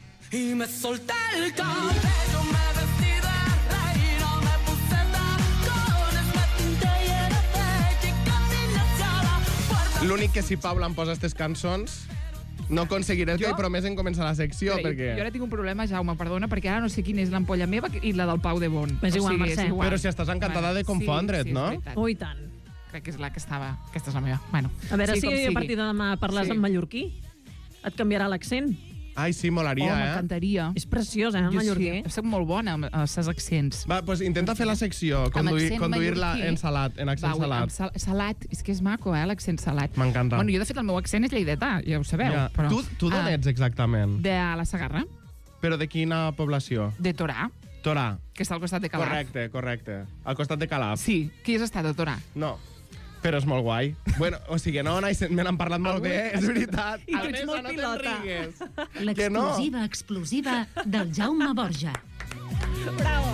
Y me solté el cabello, me vestí de reina, me puse tacones, me pinté y era bella y caminé hacia la puerta. L'únic que si Paula em posa aquestes cançons, no aconseguiré el que Jo? he promès en començar la secció, Mira, perquè... Jo ara tinc un problema, Jaume, perdona, perquè ara no sé quina és l'ampolla meva i la del Pau de Bon. És igual, Mercè. Però si estàs encantada de confondre't, sí, sí, no? És veritat. Oh, i tant. Crec que és la que estava... Aquesta és la meva. Bueno, A veure sí, si com a sigui. partir de demà parles Sí. en mallorquí. Et canviarà l'accent. Ai, sí, Oh, molaria, eh? m'encantaria. És preciós, eh, el Jo mallorquí. sí, soc molt bona amb els seus accents. Va, doncs intenta fer la secció, conduir, accent conduir-la mallorquí. en salat, en accent Va, ui, salat. amb sal salat. És que és maco, eh, l'accent salat. M'encanta. Bueno, jo, de fet, el meu accent és lleidatà, ja ho sabeu. Ja. Però... Tu, tu d'on Ah, ets exactament? De la Segarra, Però de quina població? de Torà, Torà. que està al costat de Calaf. Correcte, correcte. Al costat de Calaf. Sí, qui has estat a Torà? No. Però és molt guai. Bueno, o sigui, no, Naisen, me n'han parlat molt bé, és veritat. I tu ets molt no pilota. L'exclusiva exclusiva del Jaume Borja. Bravo.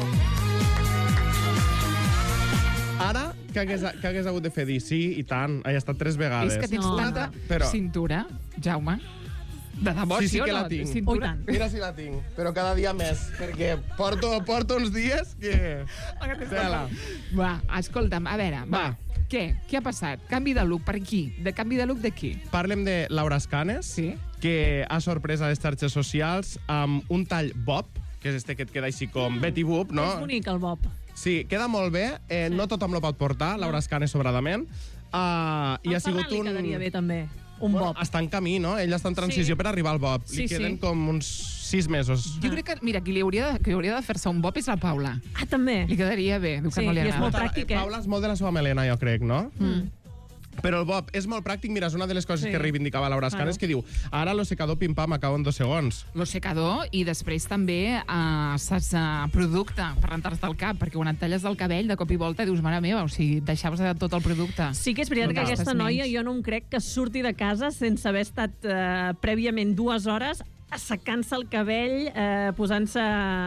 Ara, què hagués, què hagués hagut de fer? Dir sí, i tant. Ha estat tres vegades. És que tens No, tanta però- cintura, Jaume. De debò, Sí, sí o que no? la tinc. Cintura. Oh, i tant. Mira si la tinc, però cada dia més, perquè porto, porto uns dies que... Tela. Va, escolta'm, a veure, va. Va. Què? Què ha passat? Canvi de look, per qui? De canvi de look de qui? Parlem de Laura Escanes, Sí. que ha sorprès a les xarxes socials amb un tall bob, que és este que et queda així com Betty Boop, no? És bonic, el Bob. Sí, queda molt bé. Eh, no tothom lo pot portar, Laura Escanes sobradament. Uh, I El ha sigut Ferran li un... quedaria bé, també. Un Bueno, Bob. està en camí, no? Ell està en transició Sí. per arribar al Bob. Sí, Li queden sí. com uns sis mesos. Jo crec que, mira, qui li hauria de, qui hauria de fer-se un bob és la Paula. Ah, també. Li quedaria bé, diu que Sí, no li i és agrada. molt pràctic, eh? Paula és molt de la seva melena, jo crec, no? Mm. Però el bob és molt pràctic. Mira, és una de les coses Sí. que reivindicava Laura Escanes, Claro. que diu, ara lo secador pim-pam acaba en dos segons. Lo secador i després també uh, saps, uh, producte per rentar-te el cap, perquè quan et talles el cabell de cop i volta dius, mare meva, o sigui, deixaves de tot el producte. Sí que és veritat No que gastes aquesta noia menys. jo no em crec que surti de casa sense haver estat eh, prèviament dues hores assecant-se el cabell, eh, posant-se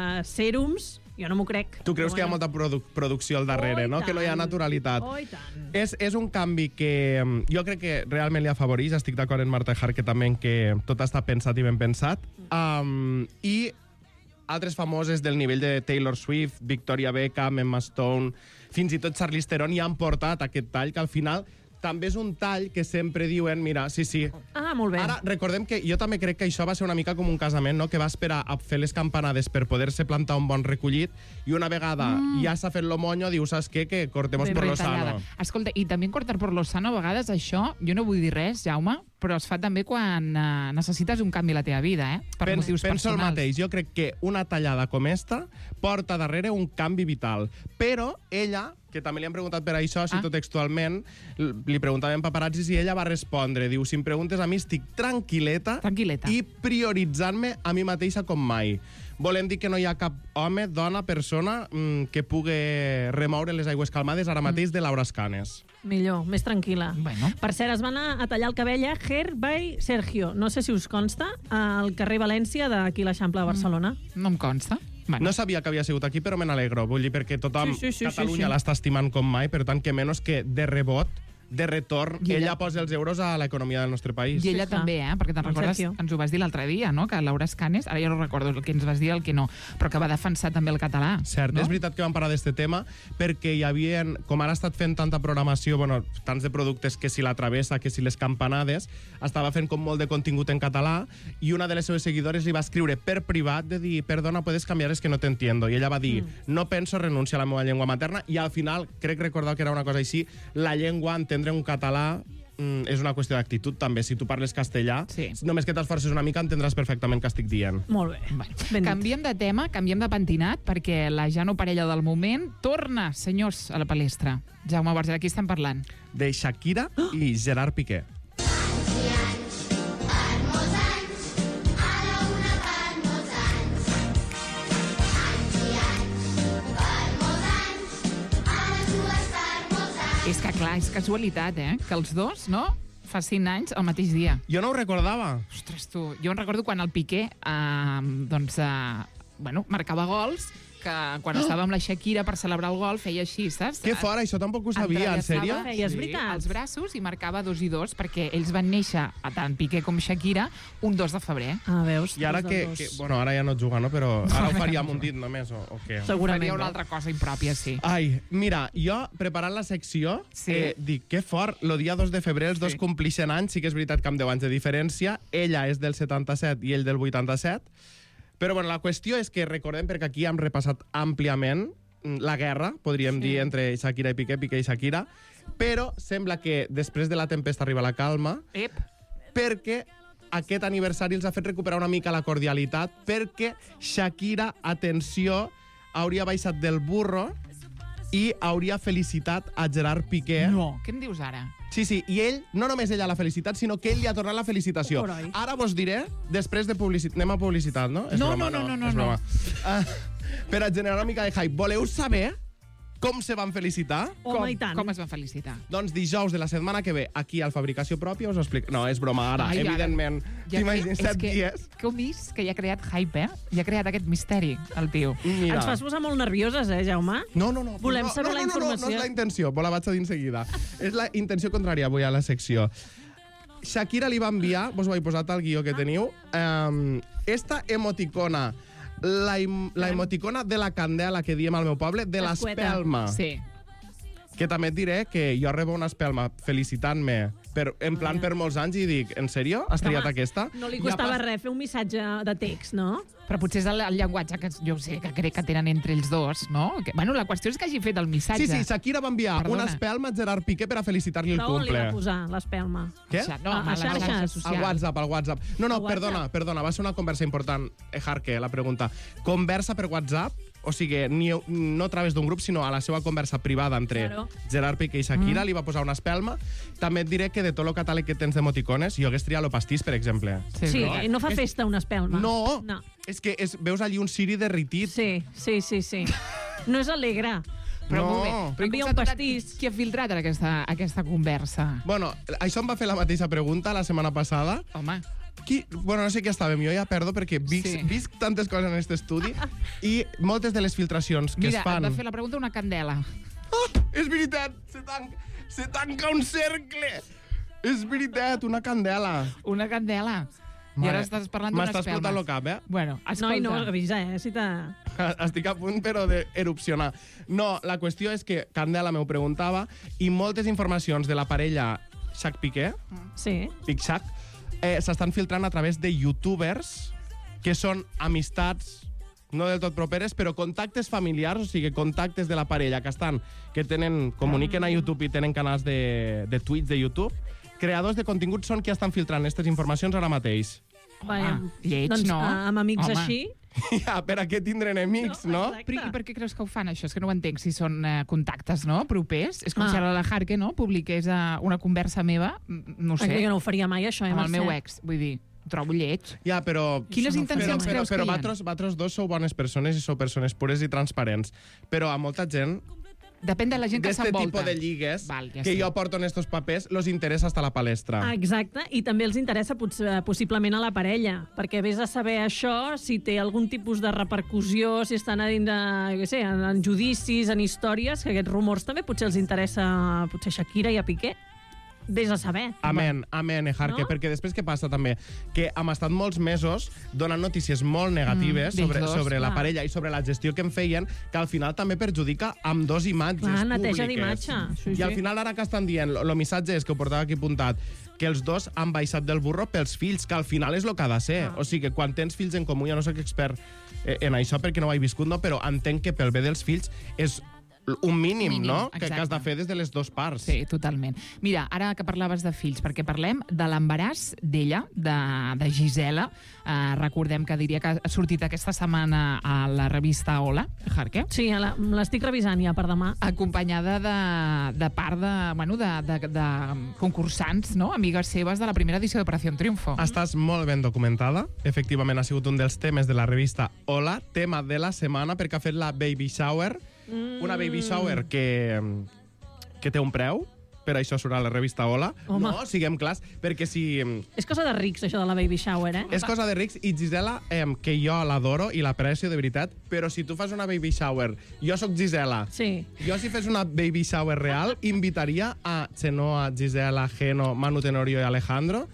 sèrums. Jo no m'ho crec. Tu creus Però que hi ha bueno. molta produ producció al darrere, Oh, i no? Que no hi ha tant. naturalitat. Oh, i tant. És, és un canvi que mm, jo crec que realment li afavoreix. Estic d'acord amb Marta Hart que també en que tot està pensat i ben pensat. Um, I altres famoses del nivell de Taylor Swift, Victoria Beckham, Emma Stone, fins i tot Charlize Theron hi han portat aquest tall, que al final també és un tall que sempre diuen, mira, sí, sí. Ah, molt bé. Ara, recordem que jo també crec que això va ser una mica com un casament, no? Que va esperar a fer les campanades per poder-se plantar un bon recollit i una vegada mm. ja s'ha fet lo moño, diu, saps què? Que cortemos Ben por lo Retallada. sano. Escolta, i també cortar per lo sano, a vegades això, jo no vull dir res, Jaume, però es fa també quan uh, necessites un canvi a la teva vida, eh? Per Pen, motius penso el personals. mateix. Jo crec que una tallada com esta porta darrere un canvi vital. Però ella, que també li han preguntat per això, Ah. cito textualment, l- li preguntaven paparazzis i ella va respondre. Diu, si em preguntes a mi, estic tranquil·leta, Tranquil·leta. i prioritzant-me a mi mateixa com mai. Volem dir que no hi ha cap home, dona, persona mm, que pugui remoure les aigües calmades ara mateix de Laura Escanes. Millor, més tranquil·la. Bueno. Per cert, es va anar a tallar el cabell a Hair by Sergio. No sé si us consta, al carrer València d'aquí l'Eixample de Barcelona. No em consta. Bueno. No sabia que havia sigut aquí, però me n'alegro. Vull dir, perquè tothom, Sí, sí, sí, Catalunya sí, sí. l'està estimant com mai, per tant, que menys que de rebot, de retorn, I ella... ella- posa els euros a l'economia del nostre país. I ella Sí, clar. també, eh? Perquè te'n El recordes, Sergio. ens ho vas dir l'altre dia, no? Que Laura Escanes, ara ja no recordo el que ens vas dir, el que no, però que va defensar també el català. Cert, no? és veritat que vam parlar d'aquest tema perquè hi havia, com ara ha estat fent tanta programació, bueno, tants de productes que si la travessa, que si les campanades, estava fent com molt de contingut en català i una de les seves seguidores li va escriure per privat de dir, perdona, puedes cambiar, es que no te entiendo. I ella va dir, mm. no penso renunciar a la meva llengua materna, i al final, crec recordar que era una cosa així, la llengua, entendre un català, mm, és una qüestió d'actitud també. Si tu parles castellà, Sí. només que t'esforces una mica entendràs perfectament què estic dient. Molt bé. Bueno, Ben dit. canviem de tema, canviem de pentinat, perquè la ja no parella del moment torna, senyors, a la palestra. Jaume Borja, de qui estem parlant? De Shakira i Gerard Piqué. És que, clar, és casualitat, eh? Que els dos, no?, fa cinc anys el mateix dia. Jo no ho recordava. Ostres, tu, jo en recordo quan el Piqué, eh, doncs, eh, bueno, marcava gols, que quan oh! estava amb la Shakira per celebrar el gol feia així, saps? Que fora, això tampoc ho sabia, en sèrio? Feia, és veritat. Els braços i marcava dos i dos, perquè ells van néixer, a tant Piqué com Shakira, un dos de febrer. Ah, veus? I ara dos que, del dos. que... Bueno, ara ja no et juga, no? Però ara ho faria amb un dit només, o, o què? Segurament. Faria una no? altra cosa impròpia, sí. Ai, mira, jo, preparant la secció, Sí. eh, dic, que fort, el dia dos de febrer els dos Sí. complixen anys, sí que és veritat que amb deu anys de diferència, ella és del setanta-set i ell del vuitanta-set, però bueno, la qüestió és que recordem, perquè aquí hem repassat àmpliament mm, la guerra, podríem Sí. dir, entre Shakira i Piqué, Piqué i Shakira, però sembla que després de la tempesta arriba la calma, Ep, perquè aquest aniversari els ha fet recuperar una mica la cordialitat, perquè Shakira, atenció, hauria baixat del burro i hauria felicitat a Gerard Piqué. no. Què em dius ara? Sí, sí, i ell, no només ella la felicitat, sinó que ell li ha tornat la felicitació. Carai. Ara vos diré, després de publicitat... Anem a publicitat, no? És No, broma, no, no, no, no, és no. broma. Uh, per a generar una mica de hype. Voleu saber Com se van felicitar? Home, com, i tant. com es van felicitar? Doncs dijous de la setmana que ve, aquí al Fabricació Pròpia, us ho explico. No, és broma, ara, Ai, ara. evidentment. Ja T'imagines que- set és que, dies? Que heu vist que ja ha creat hype, eh? Ja ha creat aquest misteri, el tio. Mira. Ens fas posar molt nervioses, eh, Jaume? No, no, no. Volem no, saber no, la no, no, informació. No, no és la intenció, però la vaig a dir seguida. És la intenció contrària avui a la secció. Shakira li va enviar, vos ho he posat al guió que teniu, um, esta emoticona, la, im, la emoticona de la candela que diem al meu poble, de Escueta. l'espelma. Sí. Que també et diré que jo rebo una espelma felicitant-me per, en plan per molts anys i dic, en sèrio? Has triat Home, aquesta? No li Ja costava pas- res fer un missatge de text, no? Però potser és el, el llenguatge que jo sé que crec que tenen entre ells dos, no? Que, bueno, la qüestió és que hagi fet el missatge. Sí, sí, Shakira va enviar Perdona. una espelma a Gerard Piqué per a felicitar-li el Però on li cumple. va posar l'espelma? Què? Xa- No, A- a, a les xarxes xarxes. socials. Al WhatsApp, al WhatsApp. No, no, Al WhatsApp. perdona, perdona, va ser una conversa important. Eh, Jarque, la pregunta. Conversa per WhatsApp, o sigui, ni, no a través d'un grup, sinó a la seva conversa privada entre Claro. Gerard Piqué i Shakira, mm. li va posar una espelma. També et diré que de tot el catàleg que tens d'emoticones, jo hagués triat lo pastís, per exemple. Sí, no? no, no fa És- festa una espelma. No, No. és que és, veus allí un ciri derritit. Sí, sí, sí, sí. No és alegre. Però No. molt bé. Però Envia com un s'ha notat pastís. Qui ha filtrat ara aquesta, aquesta conversa? Bueno, això em va fer la mateixa pregunta la setmana passada. Home, Qui, bueno, no sé qui estàvem, jo ja perdo perquè visc, Sí. sí. visc tantes coses en aquest estudi i moltes de les filtracions que mira, es fan... et va fer la pregunta una candela. Oh, és veritat, se tanca, se tanca un cercle. És veritat, una candela. Una candela. I ara estàs parlant d'una M'estàs espelma. explotant el cap, eh? Bueno, escolta. No, i no, avisa, eh, si t'ha... Estic a punt, però d'erupcionar. No, la qüestió és que Candela m'ho preguntava i moltes informacions de la parella Shaq Piqué, Sí. Big Shaq, eh, s'estan filtrant a través de youtubers que són amistats no del tot properes, però contactes familiars, o sigui, contactes de la parella que estan, que tenen, comuniquen a YouTube i tenen canals de, de tweets de YouTube. Creadors de contingut són qui estan filtrant aquestes informacions ara mateix. Vaja, lleig, doncs, no? eh, amb amics Home. així... Ja, per a què tindre enemics, no? exacte. Però i per què creus que ho fan, això? És que no ho entenc, si són eh, contactes, no?, propers. És com Ah. si ara la Jarque, no?, publiqués eh, una conversa meva, mm, no ho sé, Crec que no ho faria mai, això, eh, amb el Mercè? meu ex. Vull dir, ho trobo lleig. Ja, però... Quines però, intencions però, creus però, que hi ha? vosaltres, vosaltres dos sou bones persones i sou persones pures i transparents. Però a molta gent Depèn de la gent que d'este s'envolta. tipus de lligues Val, ja que sé. jo porto en estos papers, los interessa hasta la palestra. Ah, exacte, i també els interessa potser, possiblement a la parella, perquè vés a saber això, si té algun tipus de repercussió, si estan a dins de, jo què sé, en, en judicis, en històries, que aquests rumors també potser els interessa potser Shakira i a Piqué. Vés a saber. Amén, amén, Ejarque, No? perquè després què passa també? Que hem estat molts mesos donant notícies molt negatives Mm, sobre, d'ells dos, sobre la clar. parella i sobre la gestió que en feien, que al final també perjudica amb dos imatges Clar, neteja públiques. d'imatge, sí, I al sí. final ara que estan dient, el missatge és que ho portava aquí apuntat, que els dos han baixat del burro pels fills, que al final és el que ha de ser. Ah. O sigui, que quan tens fills en comú, jo no soc expert eh, en això perquè no ho he viscut, no? Però entenc que pel bé dels fills és un mínim, Mínim, no? Que, que has de exacte. fer des de les dues parts. Sí, totalment. Mira, ara que parlaves de fills, perquè parlem de l'embaràs d'ella, de, de Gisela. Uh, recordem que diria que ha sortit aquesta setmana a la revista Hola, Jarque, Sí, la- l'estic revisant ja per demà. acompanyada de, de part de, bueno, de, de, de concursants, no?, amigues seves de la primera edició d'Operació Triunfo. Estàs molt ben documentada. Efectivament, ha sigut un dels temes de la revista Hola, tema de la setmana, perquè ha fet la Baby Shower. Mm. Una Baby Shower que, que té un preu, per això surt a la revista Hola. Home. No, siguem clars, perquè si... És cosa de rics, això de la baby shower, eh? És cosa de rics, i Gisela, eh, que jo l'adoro i l'aprecio de veritat, però si tu fas una baby shower, jo sóc Gisela, Sí. jo si fes una baby shower real, invitaria a Chenoa, Gisela, Geno, Manu Tenorio i Alejandro,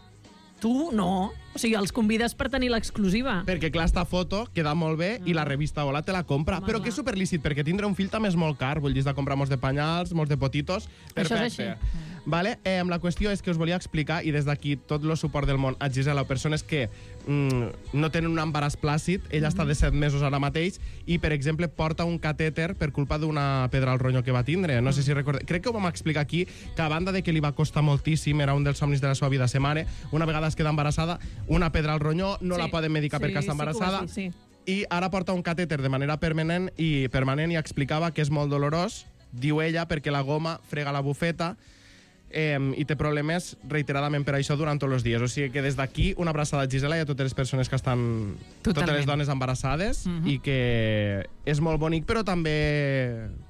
Tu, no. O sigui, els convides per tenir l'exclusiva. perquè clar, esta foto queda molt bé i la revista Hola te la compra. Home, Però clar. que és superlícit, perquè tindre un fill també és molt car. Vull dir, has de comprar molts de penyals, molts de potitos. Això és Perfecte. així. Vale? Eh, la qüestió és que us volia explicar, i des d'aquí tot el suport del món a Gisela, persones que mm, no tenen un embaràs plàcid. Ella està de set mesos ara mateix i, per exemple, porta un catèter per culpa d'una pedra al ronyó que va tindre. No sé si recordeu. Crec que ho vam explicar aquí, que a banda de que li va costar moltíssim, era un dels somnis de la seva vida ser mare, una vegada es queda embarassada, una pedra al ronyó, no Sí. la poden medicar Sí, perquè està sí que ho vas embarassada, dir, sí. i ara porta un catèter de manera permanent i permanent i explicava que és molt dolorós, diu ella, perquè la goma frega la bufeta eh, i té problemes reiteradament per això durant tots els dies. O sigui que des d'aquí una abraçada a Gisela i a totes les persones que estan... Totalment. Totes les dones embarassades Mhm. i que és molt bonic, però també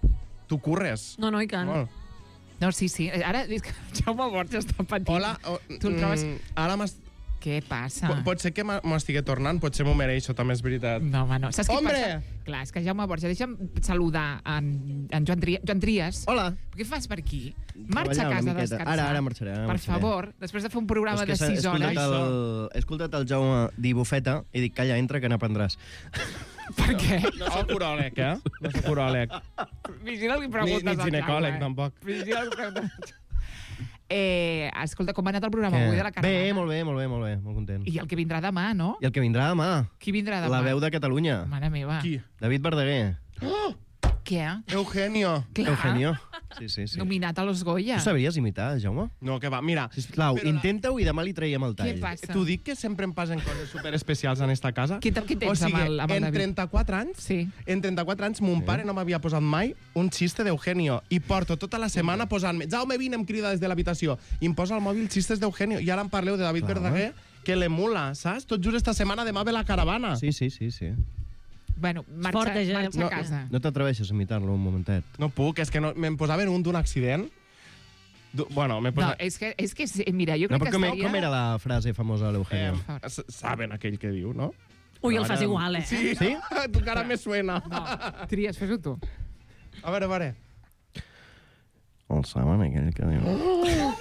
Tu curres. No, no, i tant. Molt. No, sí, sí. Ara és que Jaume Borja està patint. Hola. Oh, Tu el trobes... mm, ara m'has... Què passa? Po- Pot ser que m'ha- m'ho estigui tornant, potser m'ho mereixo, també és veritat. No, home, no. Saps què Hombre! passa? Clar, és que Jaume Borja, deixa'm saludar en, en Joan, Trias. Joan Trias. Hola. Què fas per aquí? Marxa Treballar a una casa a miqueta. descansar. Ara, ara marxaré, ara Per marxaré. favor, després de fer un programa És que de s'ha- sis he hores... escoltat el, he escoltat el Jaume dir bufeta i dic, calla, entra, que n'aprendràs. Per què? No soc uròleg, eh? No soc uròleg. Vigila el que Ni, preguntes ni al ginecòleg, Jaume, eh? tampoc. Vigila el que preguntes. Eh, escolta, com va anat el programa Què? avui de la caravana? Bé, molt bé, molt bé, molt bé, molt content. I el que vindrà demà, no? I el que vindrà demà, Qui vindrà demà? la veu de Catalunya, Mare meva. Qui? David Verdaguer. Què? Eugenio. Clar. Eugenio. Sí, sí, sí. Nominat a los Goya. Tu sabies imitar, Jaume? No, que va. Mira, Sisplau, Però la- intenta-ho i demà li traiem el Què tall. passa? t'ho dic que sempre em passen coses superespecials en esta casa. Què, què tens o sigui, amb el, amb el en David? trenta-quatre anys, Sí. en trenta-quatre anys, mon pare no m'havia posat mai un xiste d'Eugenio i porto tota la setmana posant-me Jaume, vine, em crida des de l'habitació i em posa al mòbil xistes d'Eugenio i ara em parleu de David Clar. Verdaguer que l'emula, saps? Tot just esta setmana demà ve la caravana. Sí, sí, sí, sí. Bueno, marxa, Forta, ja. marxa No, a casa. No t'atreveixes a imitar-lo un momentet. No puc, és que no, me'n posaven un d'un accident. Du, bueno, me No, posa... és que, és que sí, mira, jo No, crec però que com, estaria... com era la frase famosa de eh, l'Eugenio? s- saben aquell que diu, no? Ui, el Ara- fas igual, eh? Sí? Sí? Tu cara me suena. No, Trias, fes-ho tu. A veure, a veure. El saben aquell que diu...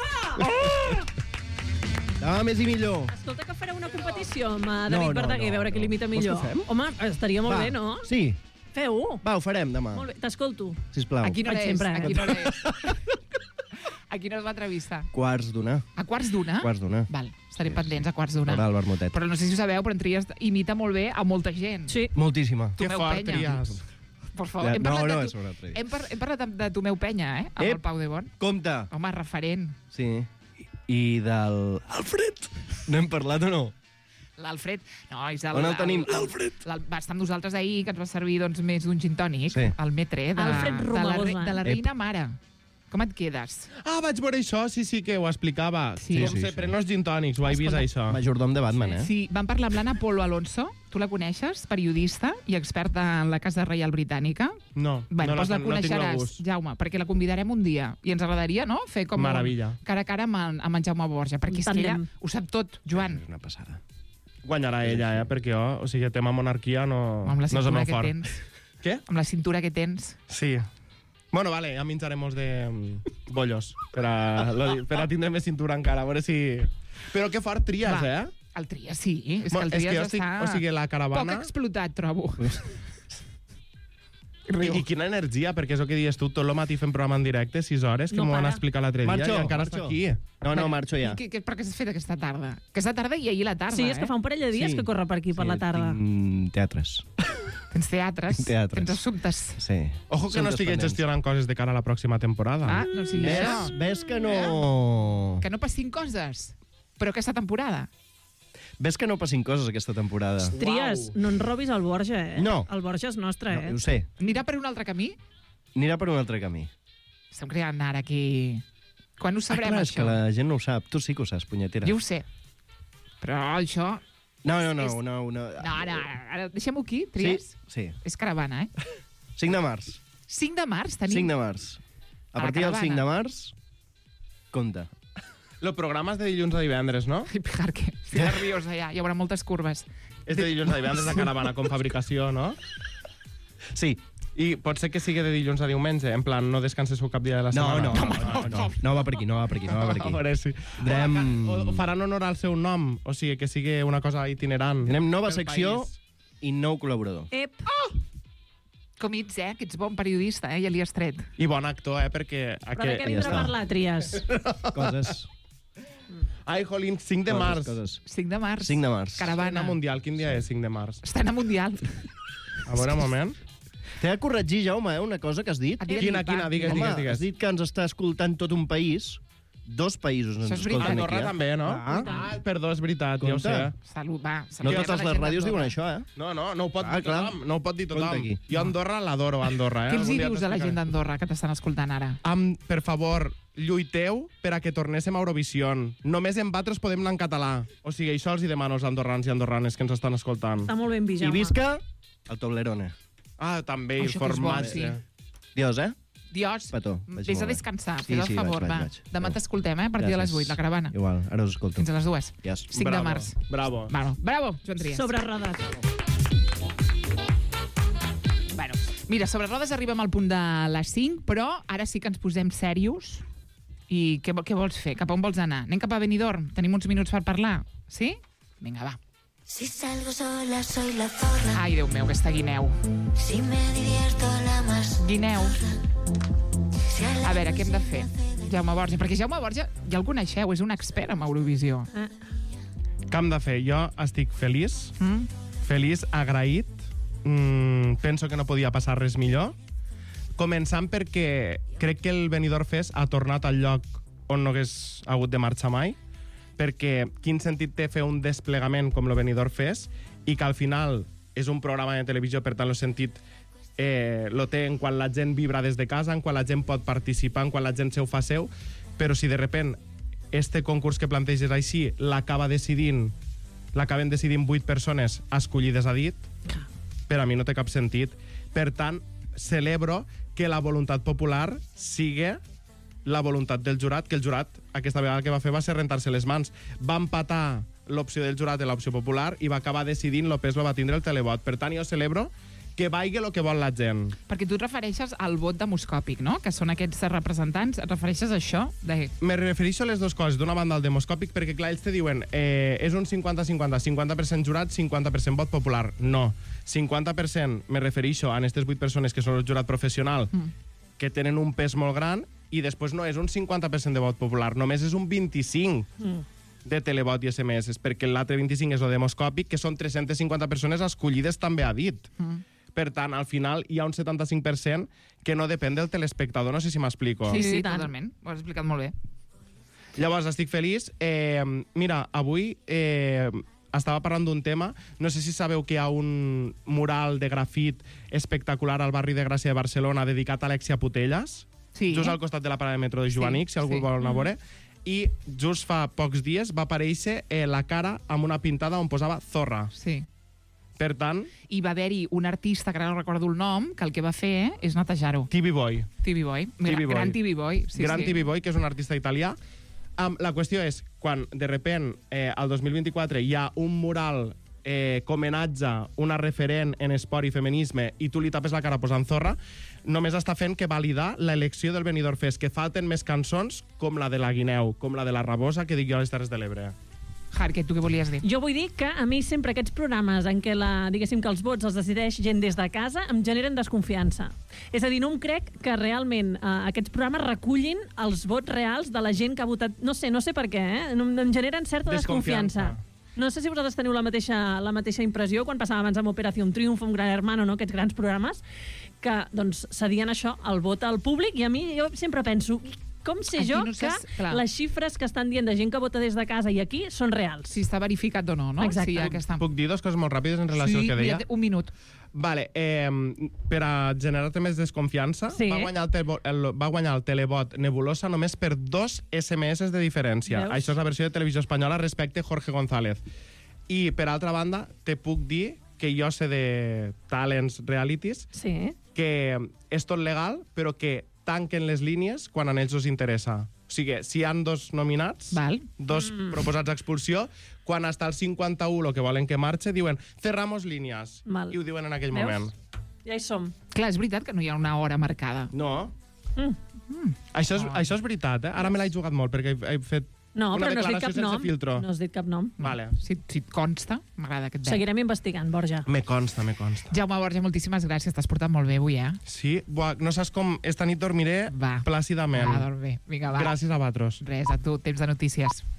Ah, més i millor. Escolta, que fareu una competició amb eh, No, David no, Verdaguer, no, veure qui no. l'imita Vols que millor. ho fem? Home, estaria molt Va, bé, no? Sí. Feu-ho. Va, ho farem demà. Molt bé, t'escolto. Sisplau. A quina hora Faig és? sempre, A eh? quina hora és? A quina hora és l'entrevista? Quarts d'una. A quarts d'una? Quarts d'una. Val, estarem pendents a quarts d'una. Ara el vermutet. Però no sé si ho sabeu, però en Trias imita molt bé a molta gent. Sí. Moltíssima. Que Tomeu fort, Penya. Trias. Per favor, Ja, hem no, parlat, no, de és tu... una altra. hem, par... hem parlat de, de Tomeu Penya, eh? Amb Ep. el Pau de Bon. Compte. Home, referent. Sí. I del... Alfred! No hem parlat o no? L'Alfred... No, és el... On el tenim? L'Alfred! l'Al- Va estar amb nosaltres ahir, que ens va servir doncs, més d'un gin tònic, Sí. al metre, de, Alfred de, la, Romagosa. re- de la Ep. reina mare. Com et quedes? Ah, vaig veure això, sí, sí, que ho explicava. Sí. Com Sí, sí, se sí. pren els gin tònics, ho he vist, Escolta. això. Majordom de Batman, eh? Sí, vam parlar amb l'Anna Polo Alonso. Tu la coneixes? Periodista i experta en la Casa Reial Britànica. No, Bueno, no, doncs la no, no tinc el coneixeràs, gust. Jaume, perquè la convidarem un dia. I ens agradaria, no?, fer com Meravella. un cara a cara amb, en- amb en Jaume Borja, perquè és que ella Tàndem. ho sap tot, Joan. És una passada. Guanyarà ella, eh? Perquè jo, o sigui, tema monarquia no, Amb la no és el cintura meu que fort. tens. Què? Amb la cintura que tens. Sí. Bueno, vale, ja menjarem molts de mm, bollos per a, lo- per a tindre més cintura encara, a veure si... Però que fort tries, Va, eh? El Trias, sí. És Mo- que el és que Trias jo estic- està o sigui, la caravana- poc explotat, trobo. I, I quina energia, perquè és el que dius tu, tot el matí fent programa en directe, sis hores, que No m'ho van para. explicar l'altre dia, Marxo, i encara marxo. està aquí. No, no, marxo ja. I què, què, però què s'ha fet aquesta tarda? Aquesta tarda i ahir a la tarda, Sí, és que eh? fa un parell de dies Sí. que corre per aquí, per Sí, la tarda. Tinc teatres. Tens teatres, Tinc teatres. tens assumptes. Sí. Ojo que Són no estigués dependents. gestionant coses de cara a la pròxima temporada. Ah, no sigui Ves, això. ves que no... Que no passin coses. Però aquesta temporada. Ves que no passin coses aquesta temporada. Tries, no ens robis el Borja, eh? No. El Borja és nostre, No, eh? ho sé. Anirà per un altre camí? Anirà per un altre camí. Estem creant ara aquí... Quan ho sabrem, ah, clar, és que això? la gent no ho sap. Tu sí que ho saps, punyetera. Jo ho sé. Però això... No, no, no. és- no, no. No, no, ara deixem-ho aquí, Tries. Sí, sí. És caravana, eh? cinc de març. cinc de març tenim... cinc de març. A A la partir del caravana. cinc de març, compte. El programa és de dilluns a divendres, no? Ai, Pijarque, estic nerviosa ja. Hi haurà moltes curves. És de dilluns a divendres la caravana com fabricació, no? Sí. I pot ser que sigui de dilluns a diumenge, en plan, no descanses cap dia de la No, setmana. no, no, no, no. No va per aquí, no va per aquí, no va per A aquí. veure si... Tindrem... O, o faran honor al seu nom, o sigui, que sigui una cosa itinerant. Tindrem nova pel secció país. i nou col·laborador. Ep, Com ets, eh? Que ets bon periodista, eh? Ja li has tret. I bon actor, eh? Perquè... però de què Aquest... vindrà està. a parlar, Tries? Coses. Ai, jolín, cinc de coses, març. Coses. cinc de març. cinc de març. Caravana. Estrena mundial, quin dia és cinc de març? Estrena mundial. A veure, un moment. T'he de corregir, Jaume, eh, una cosa que has dit. Et diré Quina, va. quina? Digues, Home, digues, has digues. dit que ens està escoltant tot un país. Dos països ens Això és veritat. escolten Andorra aquí. eh? també, no? Ah. Ah, perdó, és veritat, ja ho sé. Compte. Salut, va. No saludem a totes la les gent ràdios diuen d'Andorra. això, eh? No, no, no ho pot Ah, dir clar. tothom. No ho pot dir Compte tothom. aquí. Jo Andorra l'adoro, Andorra. Eh? Què els Algun hi dia dius a la t'explicaré. gent d'Andorra que t'estan escoltant ara? Am, per favor, lluiteu per a que tornéssim a Eurovisió. Només en vosaltres podem anar en català. O sigui, això els hi demano als andorrans i andorranes que ens estan escoltant. Està molt ben vist, I Jaume. visca el Toblerone. Ah, també, el Això que és bo, formatge. sí. Dios, eh? Dios, Petó, vaig vés a molt bé. descansar, Sí, fes el sí, favor, vaig, va. vaig, vaig. Demà Adéu. t'escoltem, eh? A partir de les Gràcies. vuit, la caravana. Igual, ara us escolto. Fins a les dues. Yes. cinc de Bravo, març. Bravo. Bravo, bravo, Joan Trias. Sobre rodes. Bueno, mira, sobre rodes arribem al punt de les cinc, però ara sí que ens posem serios. I què, vo- què vols fer? Cap a on vols anar? Anem cap a Benidorm? Tenim uns minuts per parlar? Sí? Vinga, va. Si salgo sola soy la zorra. Ai, Déu meu, aquesta guineu. Si me divierto la más. Guineu. A veure, què hem de fer? Jaume Borja, perquè Jaume Borja ja el coneixeu, és un expert en Eurovisió. Eh. Què hem de fer? Jo estic feliç, Mm? feliç, agraït. Mm, penso que no podia passar res millor. Començant perquè crec que el Benidorm Fest ha tornat al lloc on no hagués hagut de marxar mai, perquè quin sentit té fer un desplegament com el Benidorm Fest i que al final és un programa de televisió, per tant, el sentit eh, lo té en quan la gent vibra des de casa, en quan la gent pot participar, en quan la gent se ho fa seu, però si de repent este concurs que planteges així l'acaba decidint, l'acaben decidint vuit persones escollides a dit, per a mi no té cap sentit. Per tant, celebro que la voluntat popular sigui la voluntat del jurat, que el jurat aquesta vegada que va fer va ser rentar-se les mans. Va empatar l'opció del jurat i l'opció popular i va acabar decidint el pes lo va tindre el televot. Per tant, jo celebro que vagi el que vol la gent. Perquè tu et refereixes al vot demoscòpic, no? Que són aquests representants. Et refereixes a això? De... Me refereixo a les dues coses. D'una banda, al demoscòpic, perquè clar, ells te diuen eh, és un cinquanta cinquanta, cinquanta per cent jurat, cinquanta per cent vot popular. No. cinquanta per cent me refereixo a aquestes vuit persones que són el jurat professional, mm. que tenen un pes molt gran, i després no és un cinquanta per cent de vot popular, només és un vint-i-cinc mm. de televot i S M S, perquè l'altre vint-i-cinc és el demoscòpic, que són tres-centes cinquanta persones escollides també a dit. Mm. Per tant, al final hi ha un setanta-cinc per cent que no depèn del telespectador, no sé si m'explico. Sí, sí, totalment. Ho has explicat molt bé. Llavors, estic feliç. Eh, mira, avui eh, estava parlant d'un tema. No sé si sabeu que hi ha un mural de grafit espectacular al barri de Gràcia de Barcelona dedicat a Alexia Putellas. Sí. Just al costat de la parada de metro de Joanic, Sí, si algú sí. el vol anar a veure. I just fa pocs dies va aparèixer eh, la cara amb una pintada on posava zorra. Sí. Per tant, I va haver-hi un artista, que ara no recordo el nom, que el que va fer és netejar-ho. T V Boy. T V Boy. T V Boy. Gran T V Boy. Sí, Gran sí. T V Boy, que és un artista italià. Um, la qüestió és, quan de repent, eh, al dos mil vint-i-quatre, hi ha un mural eh, com homenatge, una referent en esport i feminisme, i tu li tapes la cara posant zorra, només està fent que validar l'elecció del Benidorm Fest, que falten més cançons com la de la Guineu, com la de la Rabosa, que dic jo a les Terres de l'Ebre. Harket, tu què volies dir? Jo vull dir que a mi sempre aquests programes en què la, diguéssim que els vots els decideix gent des de casa em generen desconfiança. És a dir, no em crec que realment eh, aquests programes recullin els vots reals de la gent que ha votat. No sé, no sé per què, eh? Em, em generen certa desconfiança. Desconfiança. No sé si vosaltres teniu la mateixa, la mateixa impressió quan passava abans amb Operació Triunfo, un Gran Hermano, no? Aquests grans programes, que doncs, cedien això, el vot al públic, i a mi jo sempre penso, com sé Aquí jo no que saps- clar. les xifres que estan dient de gent que vota des de casa i aquí són reals? Si està verificat o no, no? Exacte. Si hi ha aquesta... Puc dir dues coses molt ràpides en relació sí, al que deia? mira, un minut. Vale, eh, per a generar-te més desconfiança, Sí. va, guanyar el televot, el, va guanyar el televot Nebulosa només per dos S M S de diferència. Veus? Això és la versió de televisió espanyola respecte Jorge González. I, per altra banda, te puc dir que jo sé de talents realities Sí. que és tot legal, però que tanquen les línies quan a ells us interessa. O sigui, si hi han dos nominats, Val. dos mm. proposats a expulsió, quan està el cinquanta-u o que volen que marxe, diuen cerramos línies. Val. I ho diuen en aquell Veus? moment. Ja hi som. Clar, és veritat que no hi ha una hora marcada. No. Mm. Mm. Això, és, Oh. això és veritat, eh? Ara me l'he jugat molt, perquè he, he fet No, una però no has dit declaració cap sense nom. filtro. No has dit cap nom. Vale. Si, si et consta, m'agrada que et veig. Seguirem investigant, Borja. Me consta, me consta. Jaume Borja, moltíssimes gràcies. T'has portat molt bé avui, eh? Sí, buah, no saps com esta nit dormiré Va. plàcidament. Va, dorm bé. Vinga, va. Gràcies a vosaltres. Res, a tu, temps de notícies.